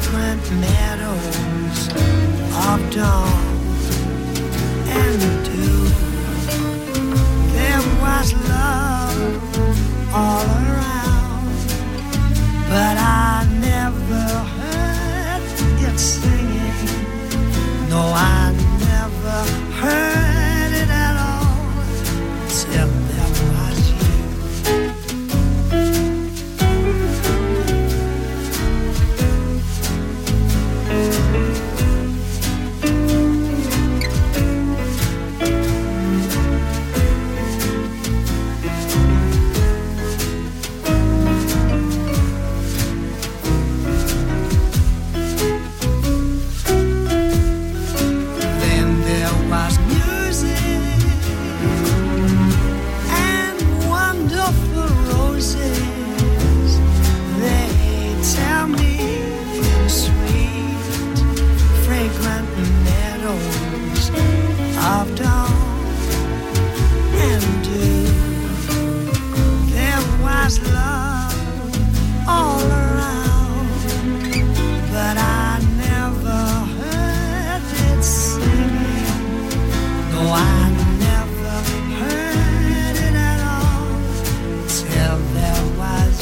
I never heard it at all till there was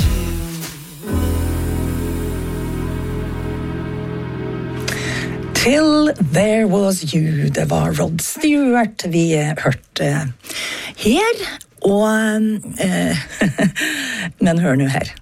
you. Till There Was You, det var Rod Stewart vi hørte her, og eh, men hør nå her.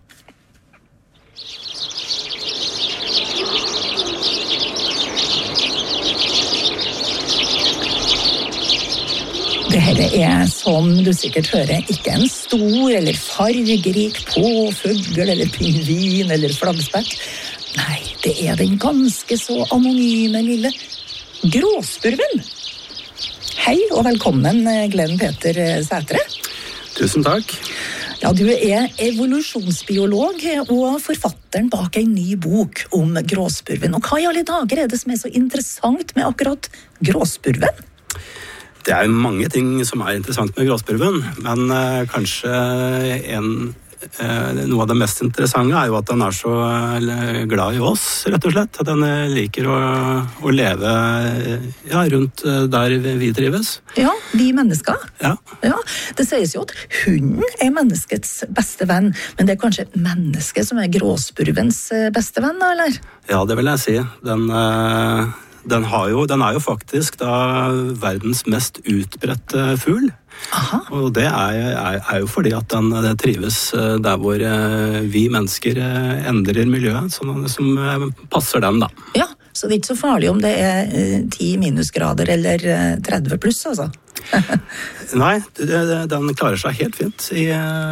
Dette er, som du sikkert hører, ikke en stor eller fargerik påfugl eller pingvin eller flaggspekk. Nei, det er den ganske så anonyme lille gråspurven. Hei og velkommen, Glenn Peter Sætre. Tusen takk. Ja, du er evolusjonsbiolog og forfatteren bak en ny bok om gråspurven. Og hva i alle dager er det som er så interessant med akkurat gråspurven? Det er jo mange ting som er interessant med gråspurven, men eh, kanskje en, eh, noe av det mest interessante er jo at den er så eh, glad i oss, rett og slett. At den eh, liker å, å leve ja, rundt eh, der vi trives. Ja, vi mennesker. Ja. Ja, det sies jo at hunden er menneskets beste venn, men det er kanskje mennesket som er gråspurvens eh, beste venn, da, eller? Ja, det vil jeg si. Den... Eh, Den, har jo, den er jo faktisk da verdens mest utbredte fugl. Aha. Og det er, er, er jo fordi at den det trives der hvor vi mennesker endrer miljøet, som, som passer den da. Ja, så det er ikke så farlig om det er ti minusgrader eller tretti pluss, altså. Nei, den klarer seg helt fint i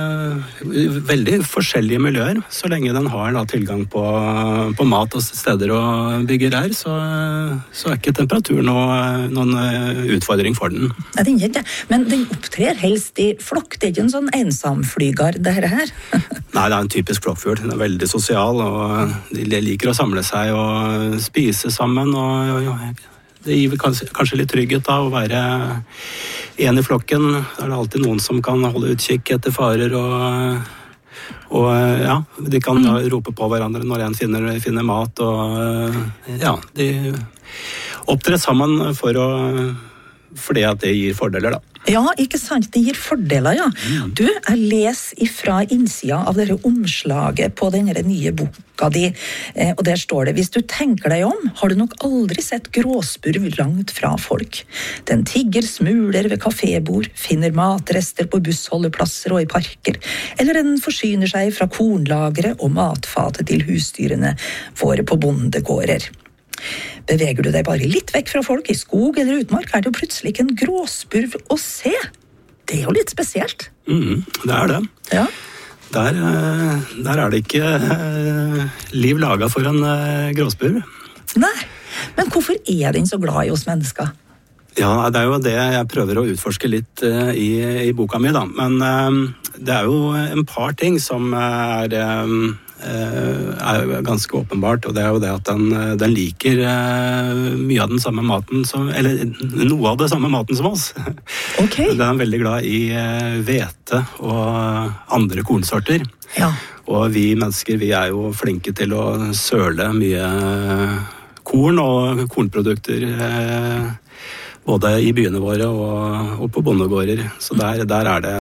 veldig forskjellige miljøer. Så lenge den har da, tilgang på, på mat og steder å bygge reir, så, så er ikke temperaturen noe, noen utfordring for den. Nei, den gjør ikke. Men den opptrer helst i flokk. Det er ikke en sånn ensamflygar, det her. Nei, det er en typisk flokkfugl. Den er veldig sosial, og de liker å samle seg og spise sammen, og... og det gir kanskje, kanskje litt trygghet da, å være en i flokken. Da er det alltid noen som kan holde utkikk etter farer, og, og ja, de kan da rope på hverandre når en finner, finner mat, og ja, de opptrer sammen for å, fordi at det gir fordeler da. Ja, ikke sant? Det gir fordeler, ja. Du, jeg leser ifra innsida av dette omslaget på denne nye boka di, og der står det: hvis du tenker deg om, har du nok aldri sett gråspurv langt fra folk. Den tigger smuler ved kafébord, finner matrester på bussholdeplasser og i parker, eller den forsyner seg fra kornlagre og matfatet til husdyrene våre på bondegårder. Beveger du deg bare litt vekk fra folk i skog eller utmark, er det jo plutselig ikke en gråspurv å se. Det er jo litt spesielt. Mm, det er det. Ja. Der, der er det ikke liv laget for en gråspurv. Nei, men hvorfor er den så glad i oss mennesker? Ja, det er jo det jeg prøver å utforske litt i, i boka mi da. Men det er jo en par ting som er... er jo ganske åpenbart, og det er jo det at den, den liker mye av den samme maten som, eller noe av det samme maten som oss. Okay. Den er veldig glad i hvete og andre kornsorter. Ja. Og vi mennesker, vi er jo flinke til å søle mye korn og kornprodukter både i byene våre og, og på bondegårder. Så der, der er det